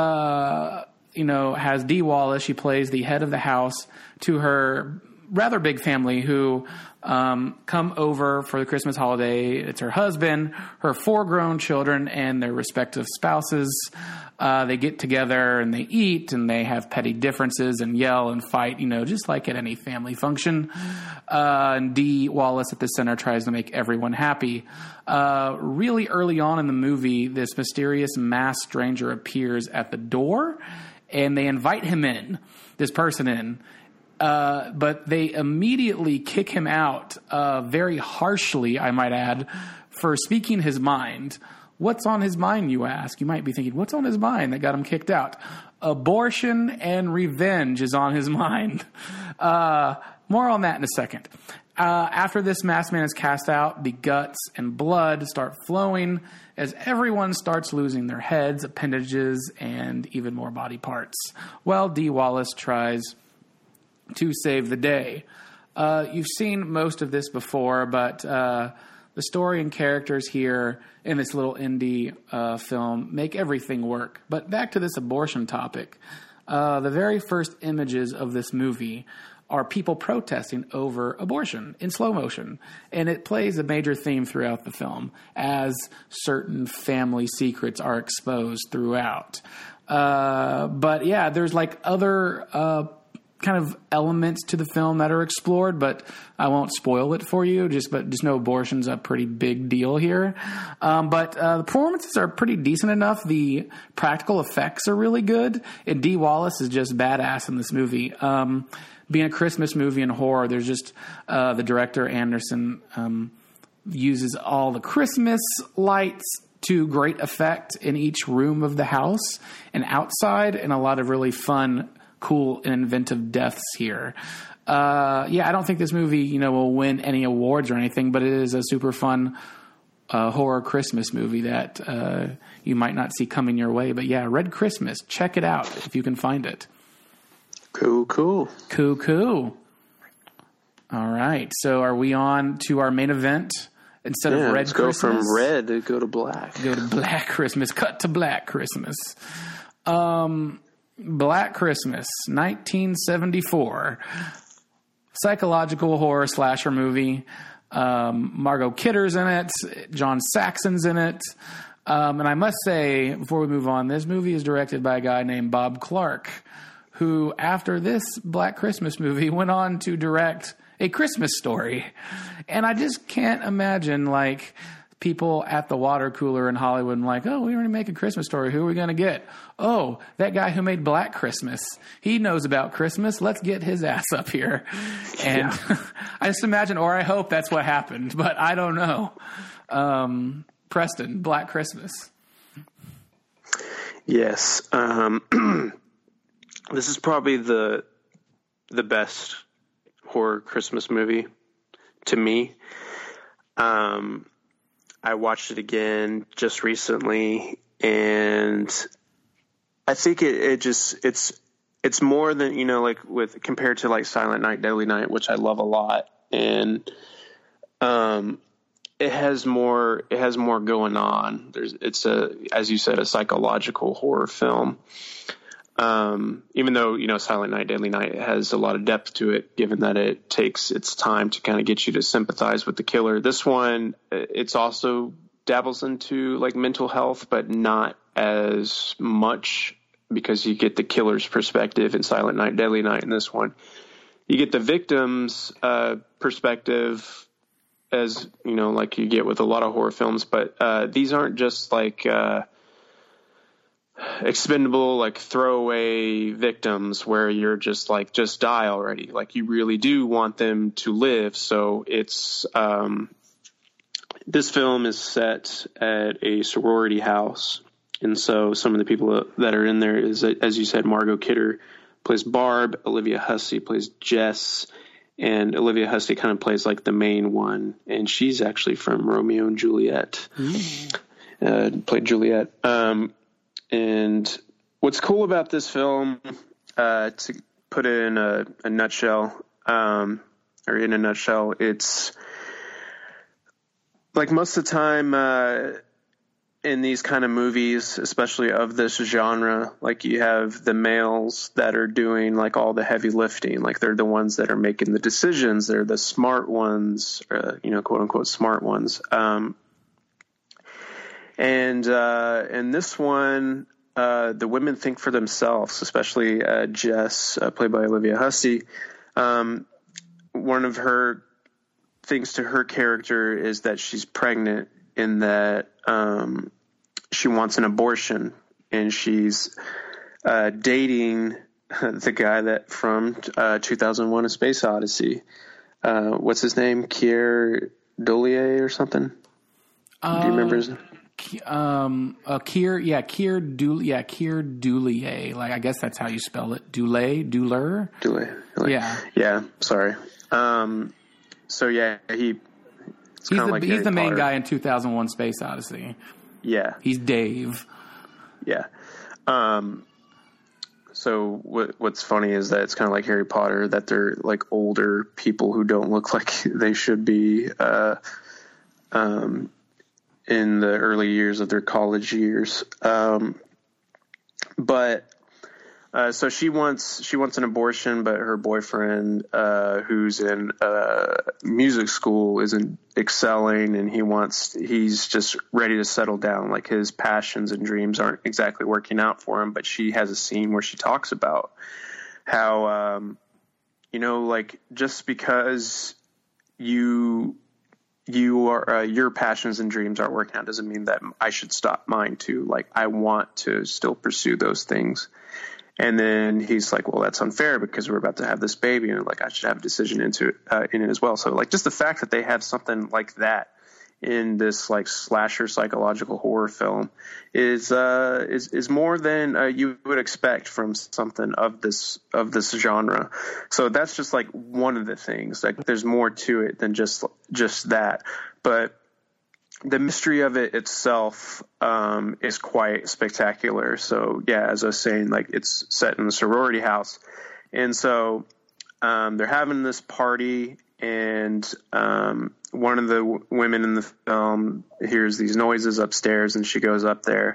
uh, you know, has Dee Wallace. She plays the head of the house to her rather big family who um, come over for the Christmas holiday. It's her husband, her four grown children, and their respective spouses. Uh, they get together and they eat and they have petty differences and yell and fight, you know, just like at any family function. Uh, and Dee Wallace at the center tries to make everyone happy. Uh, really early on in the movie, this mysterious masked stranger appears at the door and they invite him in, this person in. Uh, but they immediately kick him out, uh, very harshly, I might add, for speaking his mind. What's on his mind, you ask? You might be thinking, what's on his mind that got him kicked out? Abortion and revenge is on his mind. Uh, more on that in a second. Uh, after this masked man is cast out, the guts and blood start flowing as everyone starts losing their heads, appendages, and even more body parts. While Dee Wallace tries to save the day. Uh, you've seen most of this before, but uh, the story and characters here in this little indie uh, film make everything work. But back to this abortion topic. Uh, the very first images of this movie are people protesting over abortion in slow motion. And it plays a major theme throughout the film as certain family secrets are exposed throughout. Uh, but yeah, there's like other uh kind of elements to the film that are explored, but I won't spoil it for you. Just, but just know abortion's a pretty big deal here. Um, but uh, the performances are pretty decent enough. The practical effects are really good, and Dee Wallace is just badass in this movie. Um, being a Christmas movie and horror, there's just uh, the director Anderson um, uses all the Christmas lights to great effect in each room of the house and outside, and a lot of really fun, cool and inventive deaths here. Uh, yeah, I don't think this movie, you know, will win any awards or anything, but it is a super fun uh, horror Christmas movie that uh, you might not see coming your way. But yeah, Red Christmas, check it out if you can find it. Cool, cool. Cool, cool. All right, so are we on to our main event? Instead yeah, of Red let's Christmas? go from red to go to black. Go to Black Christmas. Cut to Black Christmas. Um... Black Christmas, nineteen seventy-four. Psychological horror slasher movie. Um, Margot Kidder's in it. John Saxon's in it. Um, and I must say, before we move on, this movie is directed by a guy named Bob Clark, who, after this Black Christmas movie, went on to direct A Christmas Story. And I just can't imagine, like, people at the water cooler in Hollywood and like, oh, we're going to make A Christmas Story. Who are we going to get? Oh, that guy who made Black Christmas. He knows about Christmas. Let's get his ass up here. And yeah. I just imagine, or I hope that's what happened, but I don't know. Um, Preston, Black Christmas. Yes. Um, this is probably the the best horror Christmas movie to me. Um, I watched it again just recently, and I think it, it just it's it's more than, you know, like with compared to like Silent Night, Deadly Night, which I love a lot. And, um, it has more, it has more going on. There's, it's a, as you said, a psychological horror film. Um, even though, you know, Silent Night, Deadly Night has a lot of depth to it, given that it takes its time to kind of get you to sympathize with the killer. This one, it's also dabbles into like mental health, but not as much, because you get the killer's perspective in Silent Night, Deadly Night. In this one, you get the victim's uh, perspective, as you know, like you get with a lot of horror films. But uh, these aren't just like uh, expendable, like throwaway victims where you're just like, just die already. Like you really do want them to live. So it's um, this film is set at a sorority house. And so some of the people that are in there is, as you said, Margot Kidder plays Barb, Olivia Hussey plays Jess, and Olivia Hussey kind of plays like the main one. And she's actually from Romeo and Juliet, mm. uh, played Juliet. Um, and what's cool about this film, uh, to put it in a, a nutshell, um, or in a nutshell, it's like most of the time, uh, in these kind of movies, especially of this genre, like you have the males that are doing like all the heavy lifting, like they're the ones that are making the decisions. They're the smart ones, uh, you know, quote unquote smart ones. Um, and, uh, in this one, uh, the women think for themselves, especially, uh, Jess, uh, played by Olivia Hussey. Um, one of her things to her character is that she's pregnant, in that um, she wants an abortion, and she's uh, dating the guy that from uh, two thousand one: A Space Odyssey. Uh, what's his name? Keir Dullea or something? Uh, Do you remember his name? Um, uh, Keir, yeah, Keir Dullea, yeah, Keir Dullea. Like, I guess that's how you spell it. Dullea, Duller? Dullea. Yeah. Yeah, sorry. Um, so, yeah, he... He's the, like he's the main Potter. guy in two thousand one: Space Odyssey. Yeah. He's Dave. Yeah. Um, so what, what's funny is that it's kind of like Harry Potter, that they're like older people who don't look like they should be uh, um, in the early years of their college years. Um, but Uh, so she wants she wants an abortion, but her boyfriend, uh, who's in uh, music school, isn't excelling, and he wants he's just ready to settle down. Like his passions and dreams aren't exactly working out for him. But she has a scene where she talks about how, um, you know, like just because you you are uh, your passions and dreams aren't working out doesn't mean that I should stop mine too. Like I want to still pursue those things. And then he's like, well, that's unfair because we're about to have this baby, and like I should have a decision into it, uh, in it as well. So like just the fact that they have something like that in this like slasher psychological horror film is uh, is is more than uh, you would expect from something of this of this genre. So that's just like one of the things. Like there's more to it than just just that, but the mystery of it itself um, is quite spectacular. So, yeah, as I was saying, like it's set in a sorority house. And so um, they're having this party, and um, one of the w- women in the film hears these noises upstairs, and she goes up there,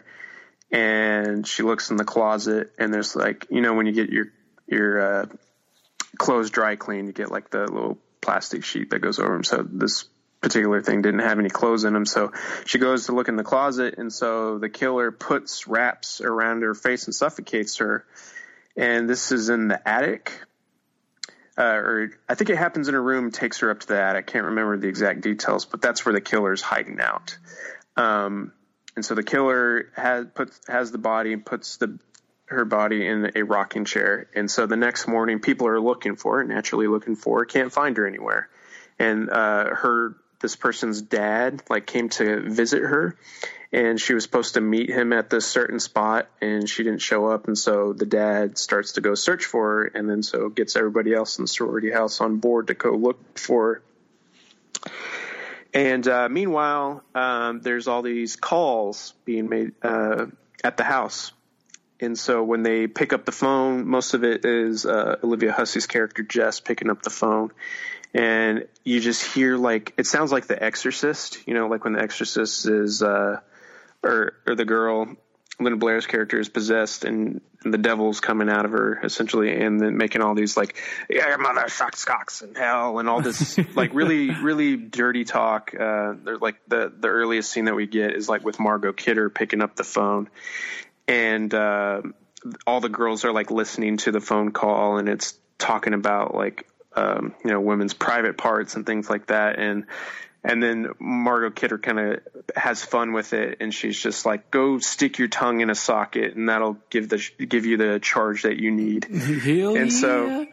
and she looks in the closet, and there's like, you know, when you get your, your uh, clothes dry cleaned, you get like the little plastic sheet that goes over them. So this particular thing didn't have any clothes in them, so she goes to look in the closet, and so the killer puts wraps around her face and suffocates her. And this is in the attic, uh, or I think it happens in her room, takes her up to the attic. Can't remember the exact details, but that's where the killer's hiding out. Um, and so the killer has puts has the body and puts the her body in a rocking chair. And so the next morning, people are looking for her, naturally looking for her, can't find her anywhere. And uh, her this person's dad like came to visit her, and she was supposed to meet him at this certain spot, and she didn't show up. And so the dad starts to go search for her, and then so gets everybody else in the sorority house on board to go look for her. And uh, meanwhile, um, there's all these calls being made uh, at the house. And so when they pick up the phone, most of it is uh, Olivia Hussey's character Jess picking up the phone. And you just hear, like, it sounds like The Exorcist, you know, like when The Exorcist is, uh, or, or the girl, Linda Blair's character is possessed and the devil's coming out of her, essentially, and then making all these, like, yeah, your mother sucks cocks in hell, and all this, like, really, really dirty talk. Uh, there's, like, the, the earliest scene that we get is, like, with Margot Kidder picking up the phone. And uh, all the girls are, like, listening to the phone call, and it's talking about, like, Um, you know, women's private parts and things like that. And, and then Margot Kidder kind of has fun with it. And she's just like, go stick your tongue in a socket and that'll give the, give you the charge that you need. Hell and yeah. so,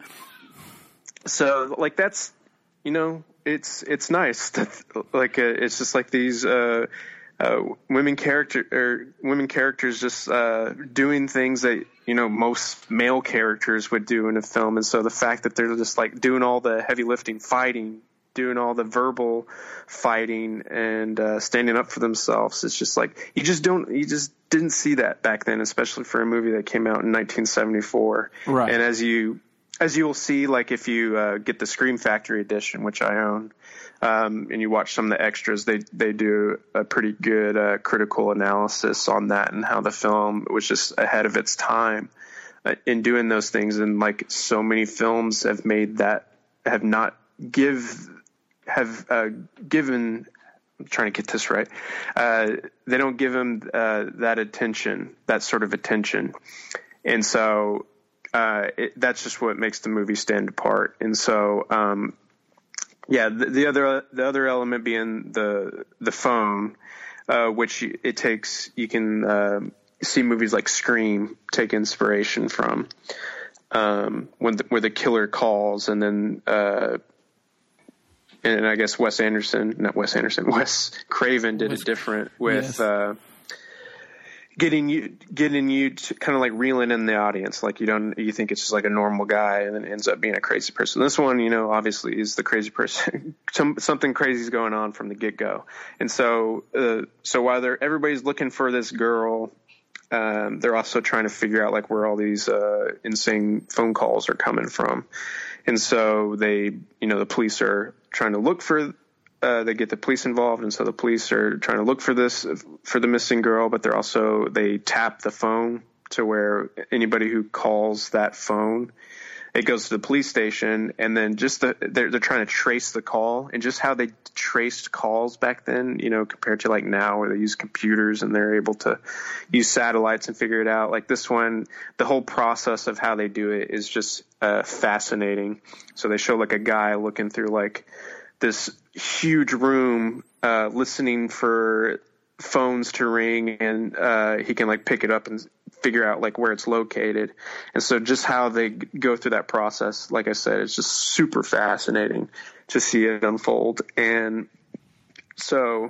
so like, that's, you know, it's, it's nice that like, uh, it's just like these, uh, uh, women character or women characters just, uh, doing things that, you know, most male characters would do in a film. And so the fact that they're just like doing all the heavy lifting, fighting, doing all the verbal fighting and uh, standing up for themselves, it's just like, you just don't, you just didn't see that back then, especially for a movie that came out in nineteen seventy-four. Right. And as you, as you'll see, like if you uh, get the Scream Factory edition, which I own, um, and you watch some of the extras, they, they do a pretty good uh, critical analysis on that and how the film was just ahead of its time uh, in doing those things. And like so many films have made that, have not give, have uh, given, I'm trying to get this right, uh, they don't give them uh, that attention, that sort of attention. And so uh, it, that's just what makes the movie stand apart. And so, um, yeah, the, the other the other element being the the phone, uh, which it takes, you can uh, see movies like Scream take inspiration from, um, when the, where the killer calls, and then uh, and I guess Wes Anderson, not Wes Anderson, Wes Craven did Wes, it different with. Yes. Uh, Getting you, getting you to kind of like reeling in the audience, like you don't, you think it's just like a normal guy, and then it ends up being a crazy person. This one, you know, obviously is the crazy person. Some, something crazy is going on from the get go, and so, uh, so while they're everybody's looking for this girl, um, they're also trying to figure out like where all these uh, insane phone calls are coming from, and so they, you know, the police are trying to look for. Uh, they get the police involved, and so the police are trying to look for this, for the missing girl, but they're also, they tap the phone to where anybody who calls that phone, it goes to the police station, and then just the, they're, they're trying to trace the call, and just how they traced calls back then, you know, compared to like now where they use computers and they're able to use satellites and figure it out. Like this one, the whole process of how they do it is just uh, fascinating. So they show like a guy looking through like this huge room, uh, listening for phones to ring, and uh, he can like pick it up and figure out like where it's located. And so just how they go through that process, like I said, it's just super fascinating to see it unfold. And so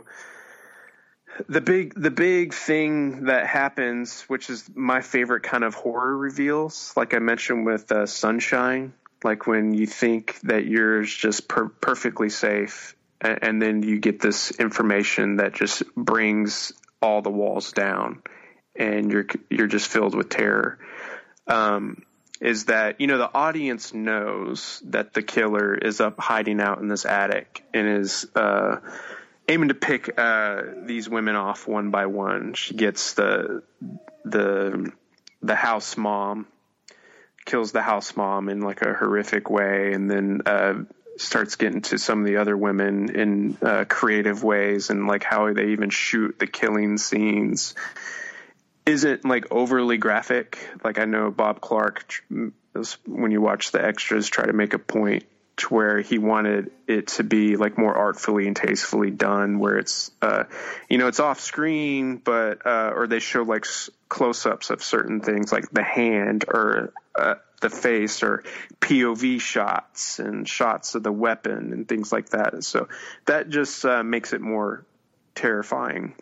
the big, the big thing that happens, which is my favorite kind of horror reveals, like I mentioned with uh, Sunshine, like when you think that you're just per- perfectly safe, and, and then you get this information that just brings all the walls down, and you're you're just filled with terror. Um, is that, you know, the audience knows that the killer is up hiding out in this attic and is uh, aiming to pick uh, these women off one by one. She gets the the the house mom. Kills the house mom in like a horrific way, and then uh, starts getting to some of the other women in uh, creative ways, and like how they even shoot the killing scenes isn't like overly graphic. Like I know Bob Clark, when you watch the extras, try to make a point to where he wanted it to be like more artfully and tastefully done, where it's, uh, you know, it's off screen, but, uh, or they show like s- close-ups of certain things like the hand or, uh, the face, or P O V shots and shots of the weapon and things like that. So that just, uh, makes it more terrifying.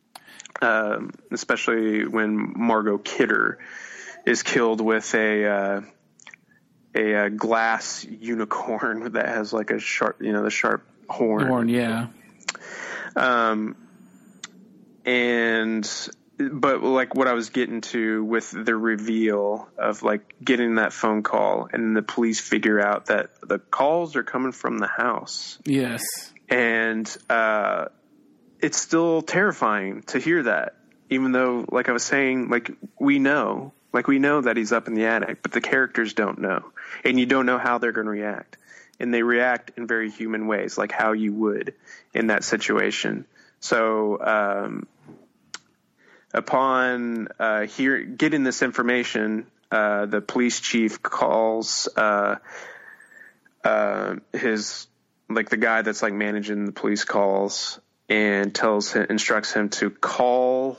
Um, especially when Margot Kidder is killed with a, uh, a, a glass unicorn that has like a sharp, you know, the sharp horn. Horn, yeah. Um, and but like what I was getting to with the reveal of like getting that phone call and the police figure out that the calls are coming from the house. Yes. And uh, it's still terrifying to hear that, even though, like I was saying, like we know, like we know that he's up in the attic, but the characters don't know. And you don't know how they're going to react. And they react in very human ways, like how you would in that situation. So, um, upon uh, hear, getting this information, uh, the police chief calls uh, uh, his, like the guy that's like managing the police calls and tells him, instructs him to call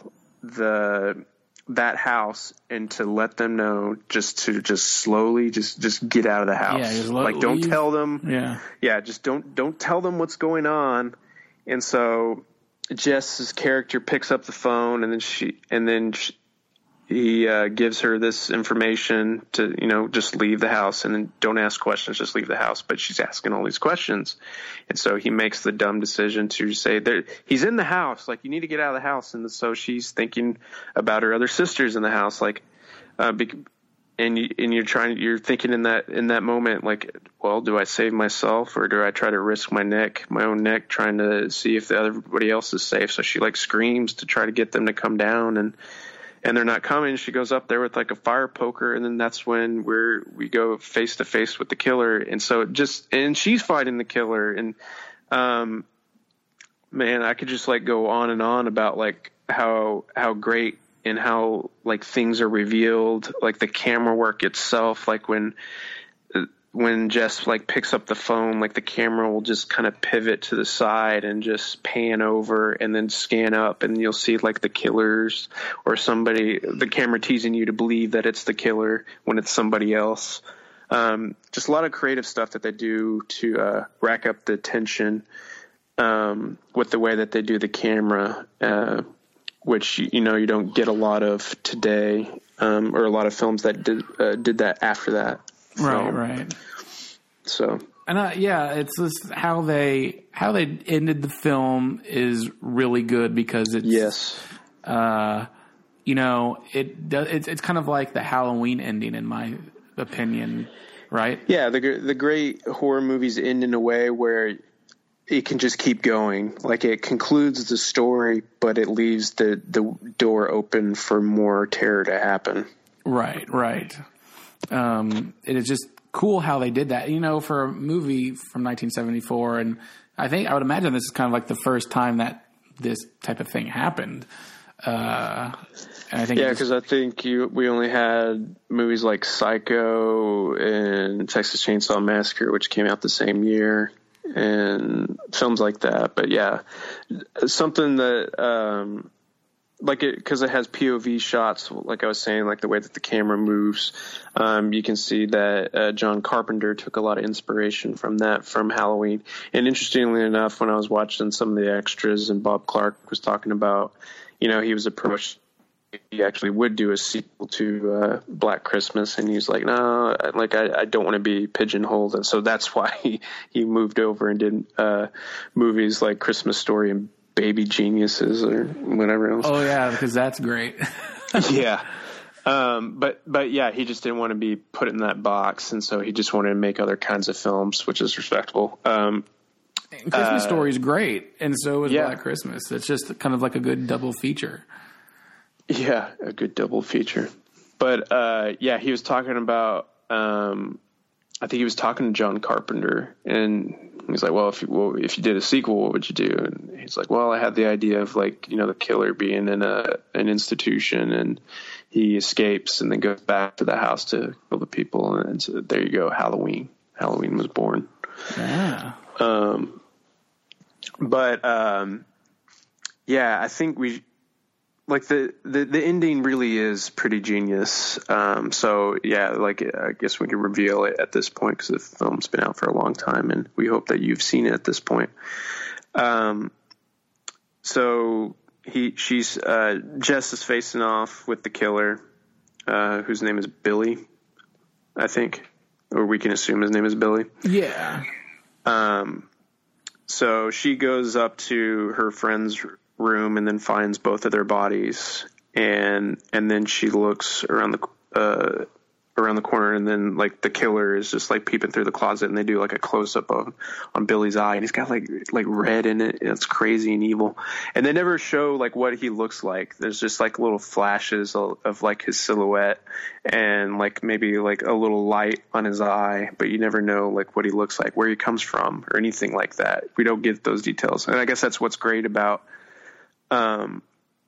the that house and to let them know just to just slowly just just get out of the house. Yeah, just like don't leave. tell them. Yeah, yeah, just don't don't tell them what's going on. And so Jess's character picks up the phone, and then she, and then she, he uh, gives her this information to, you know, just leave the house and then don't ask questions, just leave the house. But she's asking all these questions, and so he makes the dumb decision to say that he's in the house, like you need to get out of the house. And so she's thinking about her other sisters in the house, like, uh, and you, and you're trying, you're thinking in that in that moment, like, well, do I save myself or do I try to risk my neck, my own neck, trying to see if everybody else is safe? So she like screams to try to get them to come down, and and they're not coming. She goes up there with like a fire poker, and then that's when we're we go face to face with the killer. And so it just and she's fighting the killer, and um, man, I could just like go on and on about like how how great. And how like things are revealed, like the camera work itself, like when when Jess like picks up the phone, like the camera will just kind of pivot to the side and just pan over and then scan up, and you'll see like the killers or somebody, the camera teasing you to believe that it's the killer when it's somebody else. Um, just a lot of creative stuff that they do to uh, rack up the tension um, with the way that they do the camera. Uh, which, you know, you don't get a lot of today, um, or a lot of films that did uh, did that after that. Right, film. right. So, and uh, yeah, it's just how they how they ended the film is really good because it's yes, uh, you know, it does. It's it's kind of like the Halloween ending, in my opinion, right? Yeah, the the great horror movies end in a way where it can just keep going. Like it concludes the story, but it leaves the, the door open for more terror to happen. Right, right. Um, it is just cool how they did that. You know, for a movie from nineteen seventy-four, and I think I would imagine this is kind of like the first time that this type of thing happened. Uh, and I think yeah, because I think you, we only had movies like Psycho and Texas Chainsaw Massacre, which came out the same year. And films like that. But yeah, something that um like it, because it has P O V shots, like I was saying, like the way that the camera moves, um you can see that uh, John Carpenter took a lot of inspiration from that, from Halloween. And interestingly enough, when I was watching some of the extras and Bob Clark was talking about, you know, he was approached, he actually would do a sequel to uh, Black Christmas, and he's like, no, like I, I don't want to be pigeonholed, and so that's why he, he moved over and did uh, movies like Christmas Story and Baby Geniuses or whatever else. Oh yeah, because that's great. yeah, um, but but yeah, he just didn't want to be put in that box, and so he just wanted to make other kinds of films, which is respectable. Um, and Christmas uh, Story is great, and so is yeah. Black Christmas. It's just kind of like a good double feature. Yeah, a good double feature. But, uh, yeah, he was talking about, um, I think he was talking to John Carpenter, and he's like, well, if you, well, if you did a sequel, what would you do? And he's like, well, I had the idea of, like, you know, the killer being in a an institution, and he escapes and then goes back to the house to kill the people. And so there you go, Halloween. Halloween was born. Yeah. Um, but, um, yeah, I think we... Like the, the, the ending really is pretty genius. Um, so yeah, like I guess we can reveal it at this point because the film's been out for a long time, and we hope that you've seen it at this point. Um, so he, she's, uh, Jess is facing off with the killer, uh, whose name is Billy, I think, or we can assume his name is Billy. Yeah. Um, so she goes up to her friend's room and then finds both of their bodies, and and then she looks around the uh, around the corner, and then like the killer is just like peeping through the closet, and they do like a close up on on Billy's eye, and he's got like like red in it, and it's crazy and evil. And they never show like what he looks like. There's just like little flashes of, of like his silhouette and like maybe like a little light on his eye, but you never know like what he looks like, where he comes from, or anything like that. We don't get those details, and I guess that's what's great about um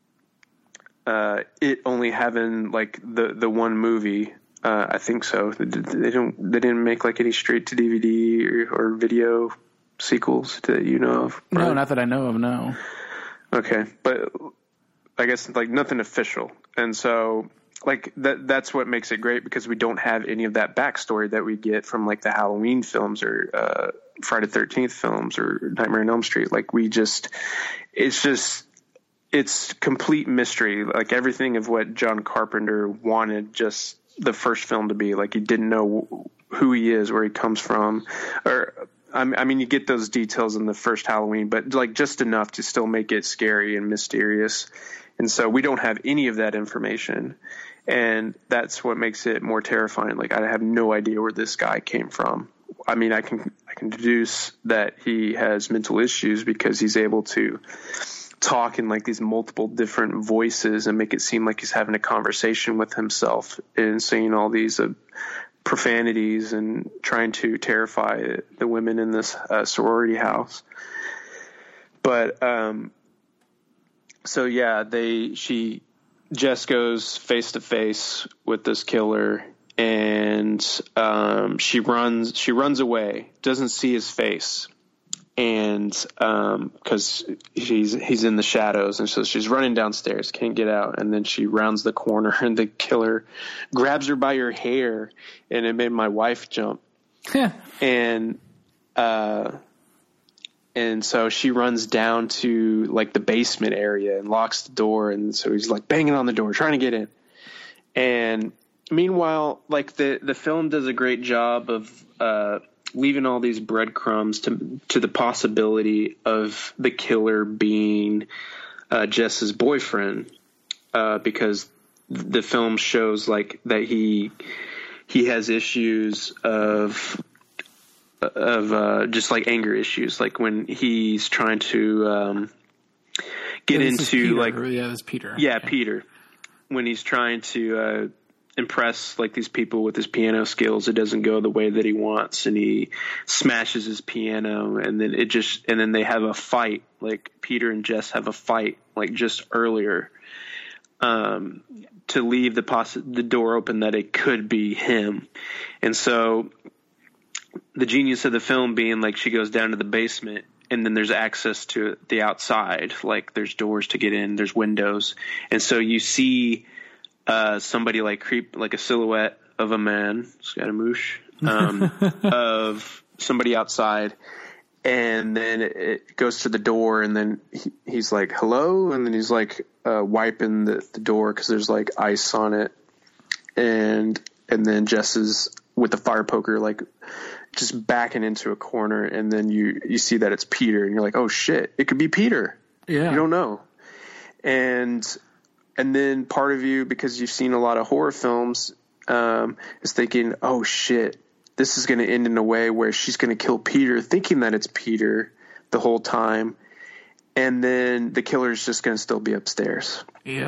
uh it only having like the the one movie. Uh, I think so. They don't. They didn't make like any straight to D V D or, or video sequels that you know of. No, right? not that I know of. No. Okay, but I guess like nothing official, and so like that. That's what makes it great, because we don't have any of that backstory that we get from like the Halloween films or uh, Friday the thirteenth films or Nightmare on Elm Street. Like we just, it's just. It's complete mystery. Like everything of what John Carpenter wanted just the first film to be. Like you didn't know who he is, where he comes from, or I mean, you get those details in the first Halloween, but like just enough to still make it scary and mysterious. And so we don't have any of that information, and that's what makes it more terrifying. Like I have no idea where this guy came from. I mean, I can I can deduce that he has mental issues because he's able to talk in like these multiple different voices and make it seem like he's having a conversation with himself and saying all these uh, profanities and trying to terrify the women in this uh, sorority house. But um, so yeah, they she Jess goes face to face with this killer, and um, she runs she runs away, doesn't see his face. And um, because he's he's in the shadows, and so she's running downstairs, can't get out, and then she rounds the corner, and the killer grabs her by her hair, and it made my wife jump. and uh, and so she runs down to like the basement area and locks the door, and so he's like banging on the door, trying to get in. And meanwhile, like the the film does a great job of uh, leaving all these breadcrumbs to to the possibility of the killer being uh, Jess's boyfriend, uh, because the film shows like that he he has issues of of uh, just like anger issues, like when he's trying to um, get yeah, into like yeah, it was Peter. Yeah, okay. Peter, when he's trying to uh, impress like these people with his piano skills, it doesn't go the way that he wants, and he smashes his piano, and then it just and then they have a fight. Like Peter and Jess have a fight like just earlier, um, to leave the poss- the door open that it could be him. And so the genius of the film being like she goes down to the basement, and then there's access to the outside, like there's doors to get in, there's windows, and so you see Uh, somebody like creep, like a silhouette of a man, Scaramouche, um, of somebody outside, and then it, it goes to the door, and then he, he's like, hello, and then he's like uh, wiping the, the door because there's like ice on it, and and then Jess is with the fire poker like just backing into a corner, and then you you see that it's Peter, and you're like, oh shit, it could be Peter. Yeah, you don't know. And And then part of you, because you've seen a lot of horror films, um, is thinking, oh, shit, this is going to end in a way where she's going to kill Peter, thinking that it's Peter the whole time. And then the killer is just going to still be upstairs. Yeah.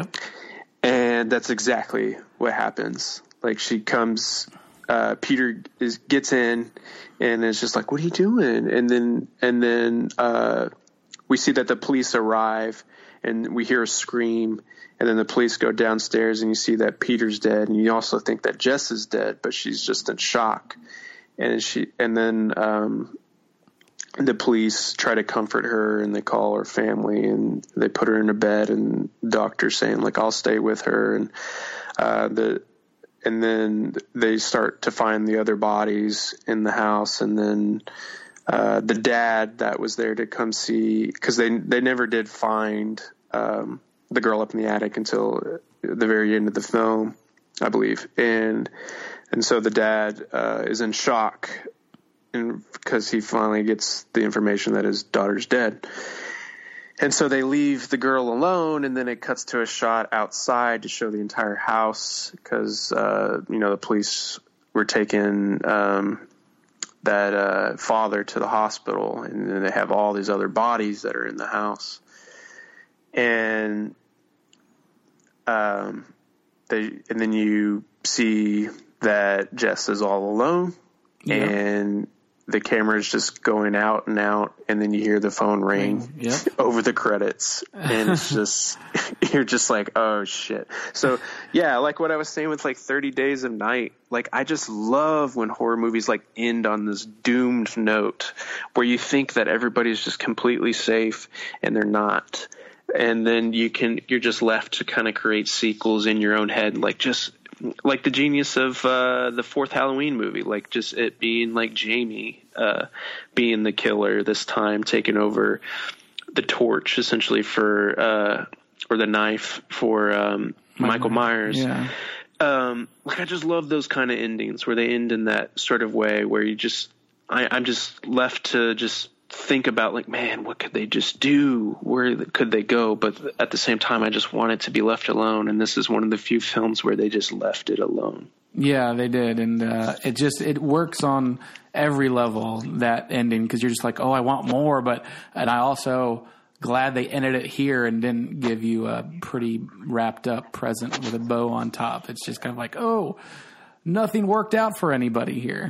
And that's exactly what happens. Like she comes, uh, Peter is gets in and is just like, what are you doing? And then and then uh, we see that the police arrive, and we hear a scream. And then the police go downstairs, and you see that Peter's dead, and you also think that Jess is dead, but she's just in shock. And she, and then um, the police try to comfort her, and they call her family, and they put her in a bed, and the doctor's saying like, "I'll stay with her." And uh, the, and then they start to find the other bodies in the house, and then uh, the dad that was there to come see, because they they never did find Um, the girl up in the attic until the very end of the film, I believe. And, and so the dad, uh, is in shock, and because he finally gets the information that his daughter's dead. And so they leave the girl alone, and then it cuts to a shot outside to show the entire house because, uh, you know, the police were taking um, that uh, father to the hospital, and then they have all these other bodies that are in the house. And um, they, and then you see that Jess is all alone, yep. and the camera is just going out and out, and then you hear the phone ring yep. over the credits, and it's just you're just like, oh shit. So yeah, like what I was saying with like thirty Days of Night, like I just love when horror movies like end on this doomed note where you think that everybody's just completely safe and they're not. And then you can, you're just left to kind of create sequels in your own head, like just like the genius of uh, the fourth Halloween movie, like just it being like Jamie uh, being the killer this time, taking over the torch essentially for, uh, or the knife for um, Michael Myers. Yeah. Um, like I just love those kind of endings where they end in that sort of way where you just, I, I'm just left to just think about like, man, what could they just do? Where could they go? But at the same time, I just want it to be left alone. And this is one of the few films where they just left it alone. Yeah, they did. And uh, it just, it works on every level, that ending, because you're just like, oh, I want more. But, and I also glad they ended it here and didn't give you a pretty wrapped up present with a bow on top. It's just kind of like, oh, nothing worked out for anybody here.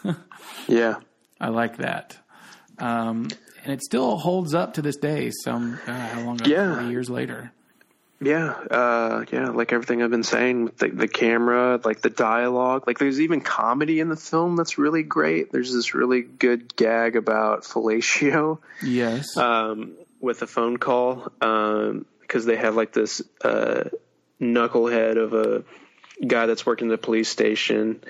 Yeah. I like that. Um, and it still holds up to this day. Some uh, how long? Yeah, forty years later. Yeah, uh, yeah. Like everything I've been saying, with the, the camera, like the dialogue, like there's even comedy in the film that's really great. There's this really good gag about fellatio. Yes. Um, with a phone call, um, because they have like this uh, knucklehead of a guy that's working the police station.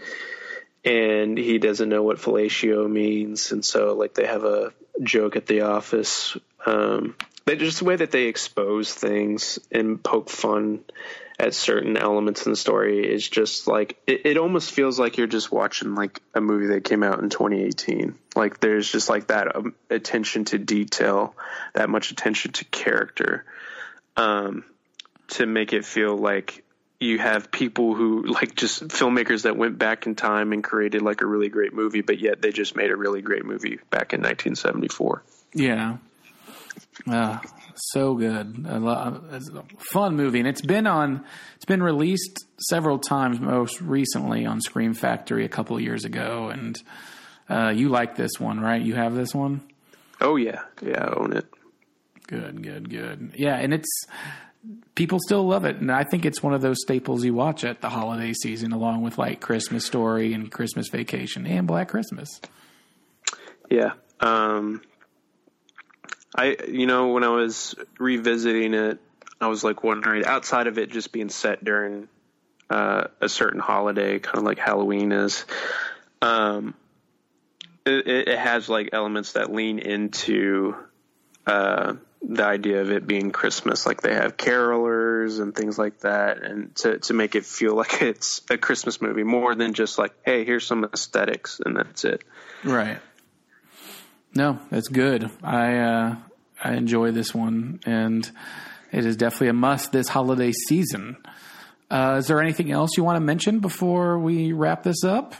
And he doesn't know what fellatio means. And so, like, they have a joke at the office. Um, they, just the way that they expose things and poke fun at certain elements in the story is just, like, it, it almost feels like you're just watching, like, a movie that came out in twenty eighteen. Like, there's just, like, that um, attention to detail, that much attention to character, um, to make it feel like you have people who like just filmmakers that went back in time and created like a really great movie, but yet they just made a really great movie back in nineteen seventy-four. Yeah. Uh, so good. A lot, it's a fun movie. And it's been on, it's been released several times, most recently on Scream Factory a couple of years ago. And uh, you like this one, right? You have this one? Oh yeah. Yeah. I own it. Good, good, good. Yeah. And it's, people still love it, and I think it's one of those staples you watch at the holiday season, along with like Christmas Story and Christmas Vacation and Black Christmas. Yeah, um, I you know when I was revisiting it, I was like wondering, outside of it just being set during uh, a certain holiday, kind of like Halloween is, um, it, it has like elements that lean into Uh, the idea of it being Christmas, like they have carolers and things like that, and to, to make it feel like it's a Christmas movie more than just like, hey, here's some aesthetics and that's it. Right. No, that's good. I, uh, I enjoy this one, and it is definitely a must this holiday season. Uh, is there anything else you want to mention before we wrap this up?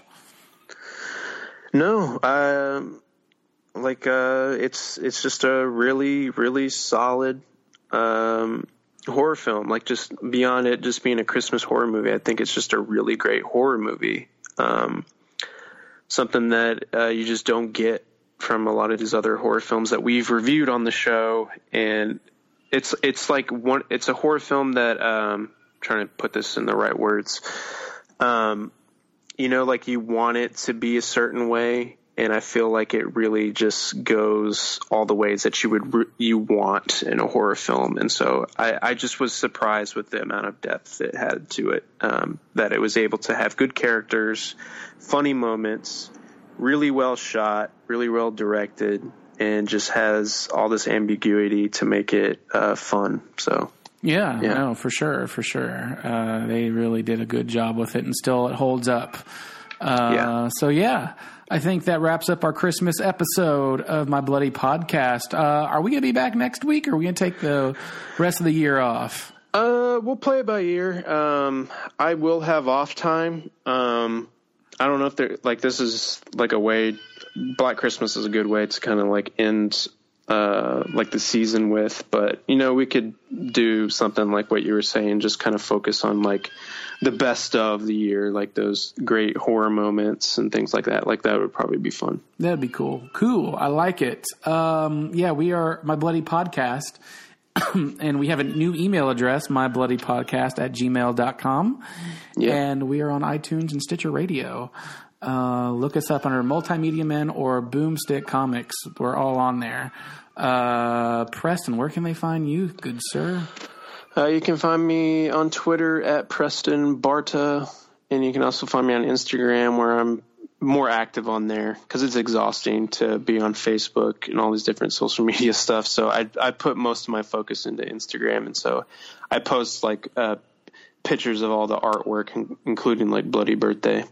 No, um, Like, uh, it's, it's just a really, really solid, um, horror film. Like, just beyond it just being a Christmas horror movie, I think it's just a really great horror movie. Um, something that, uh, you just don't get from a lot of these other horror films that we've reviewed on the show. And it's, it's like one, it's a horror film that, um, I'm trying to put this in the right words. Um, you know, like you want it to be a certain way. And I feel like it really just goes all the ways that you would you want in a horror film. And so I, I just was surprised with the amount of depth it had to it, um, that it was able to have good characters, funny moments, really well shot, really well directed, and just has all this ambiguity to make it uh, fun. So yeah, yeah, no, for sure, for sure. Uh, they really did a good job with it, and still it holds up. Uh, yeah. So yeah. I think that wraps up our Christmas episode of My Bloody Podcast. Uh, are we going to be back next week, or are we going to take the rest of the year off? Uh, we'll play it by ear. Um, I will have off time. Um, I don't know if there like this is like a way. Black Christmas is a good way to kind of like end uh, like the season with, but you know, we could do something like what you were saying, just kind of focus on like the best of the year, like those great horror moments and things like that. Like that would probably be fun. That'd be cool. Cool. I like it. Um, yeah, we are My Bloody Podcast. And we have a new email address, mybloodypodcast at gmail dot com. Yeah. And we are on iTunes and Stitcher Radio. Uh, look us up under Multimedia Men or Boomstick Comics. We're all on there. Uh, Preston, where can they find you, good sir? Uh, you can find me on Twitter at Preston Barta. And you can also find me on Instagram, where I'm more active on there because it's exhausting to be on Facebook and all these different social media stuff. So I I put most of my focus into Instagram, and so I post like uh, pictures of all the artwork, including like Bloody Birthday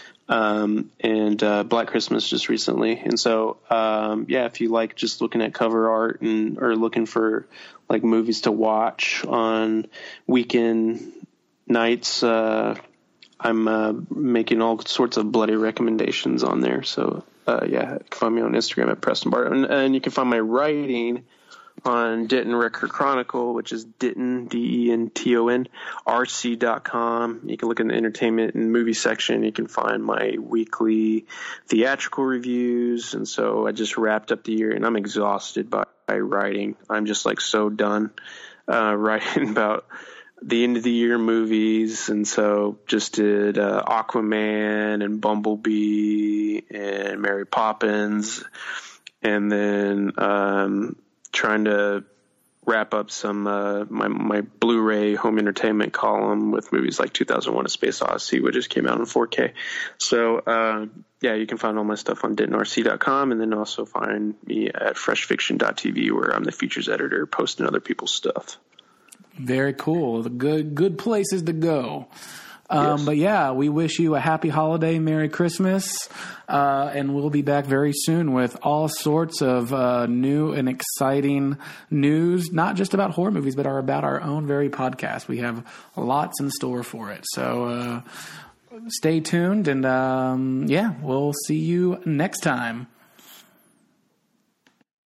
um, and uh, Black Christmas just recently. And so um, yeah, if you like just looking at cover art and or looking for like movies to watch on weekend nights. Uh, I'm uh, making all sorts of bloody recommendations on there. So, uh, yeah, you can find me on Instagram at Preston Bart. And, and you can find my writing on Denton Record Chronicle, which is Denton, D E N T O N, R C dot com. You can look in the entertainment and movie section. You can find my weekly theatrical reviews. And so I just wrapped up the year, and I'm exhausted by, by writing. I'm just, like, so done uh, writing about the end of the year movies, and so just did uh, Aquaman and Bumblebee and Mary Poppins, and then um, trying to wrap up some uh, my my Blu-ray home entertainment column with movies like two thousand one: A Space Odyssey, which just came out in four K. So uh, yeah, you can find all my stuff on denton R C dot com, and then also find me at fresh fiction dot t v, where I'm the features editor, posting other people's stuff. Very cool. The good good places to go. Um, Yes. But yeah, we wish you a happy holiday, Merry Christmas, uh, and we'll be back very soon with all sorts of uh, new and exciting news, not just about horror movies, but are about our own very podcast. We have lots in store for it. So uh, stay tuned, and um, yeah, we'll see you next time.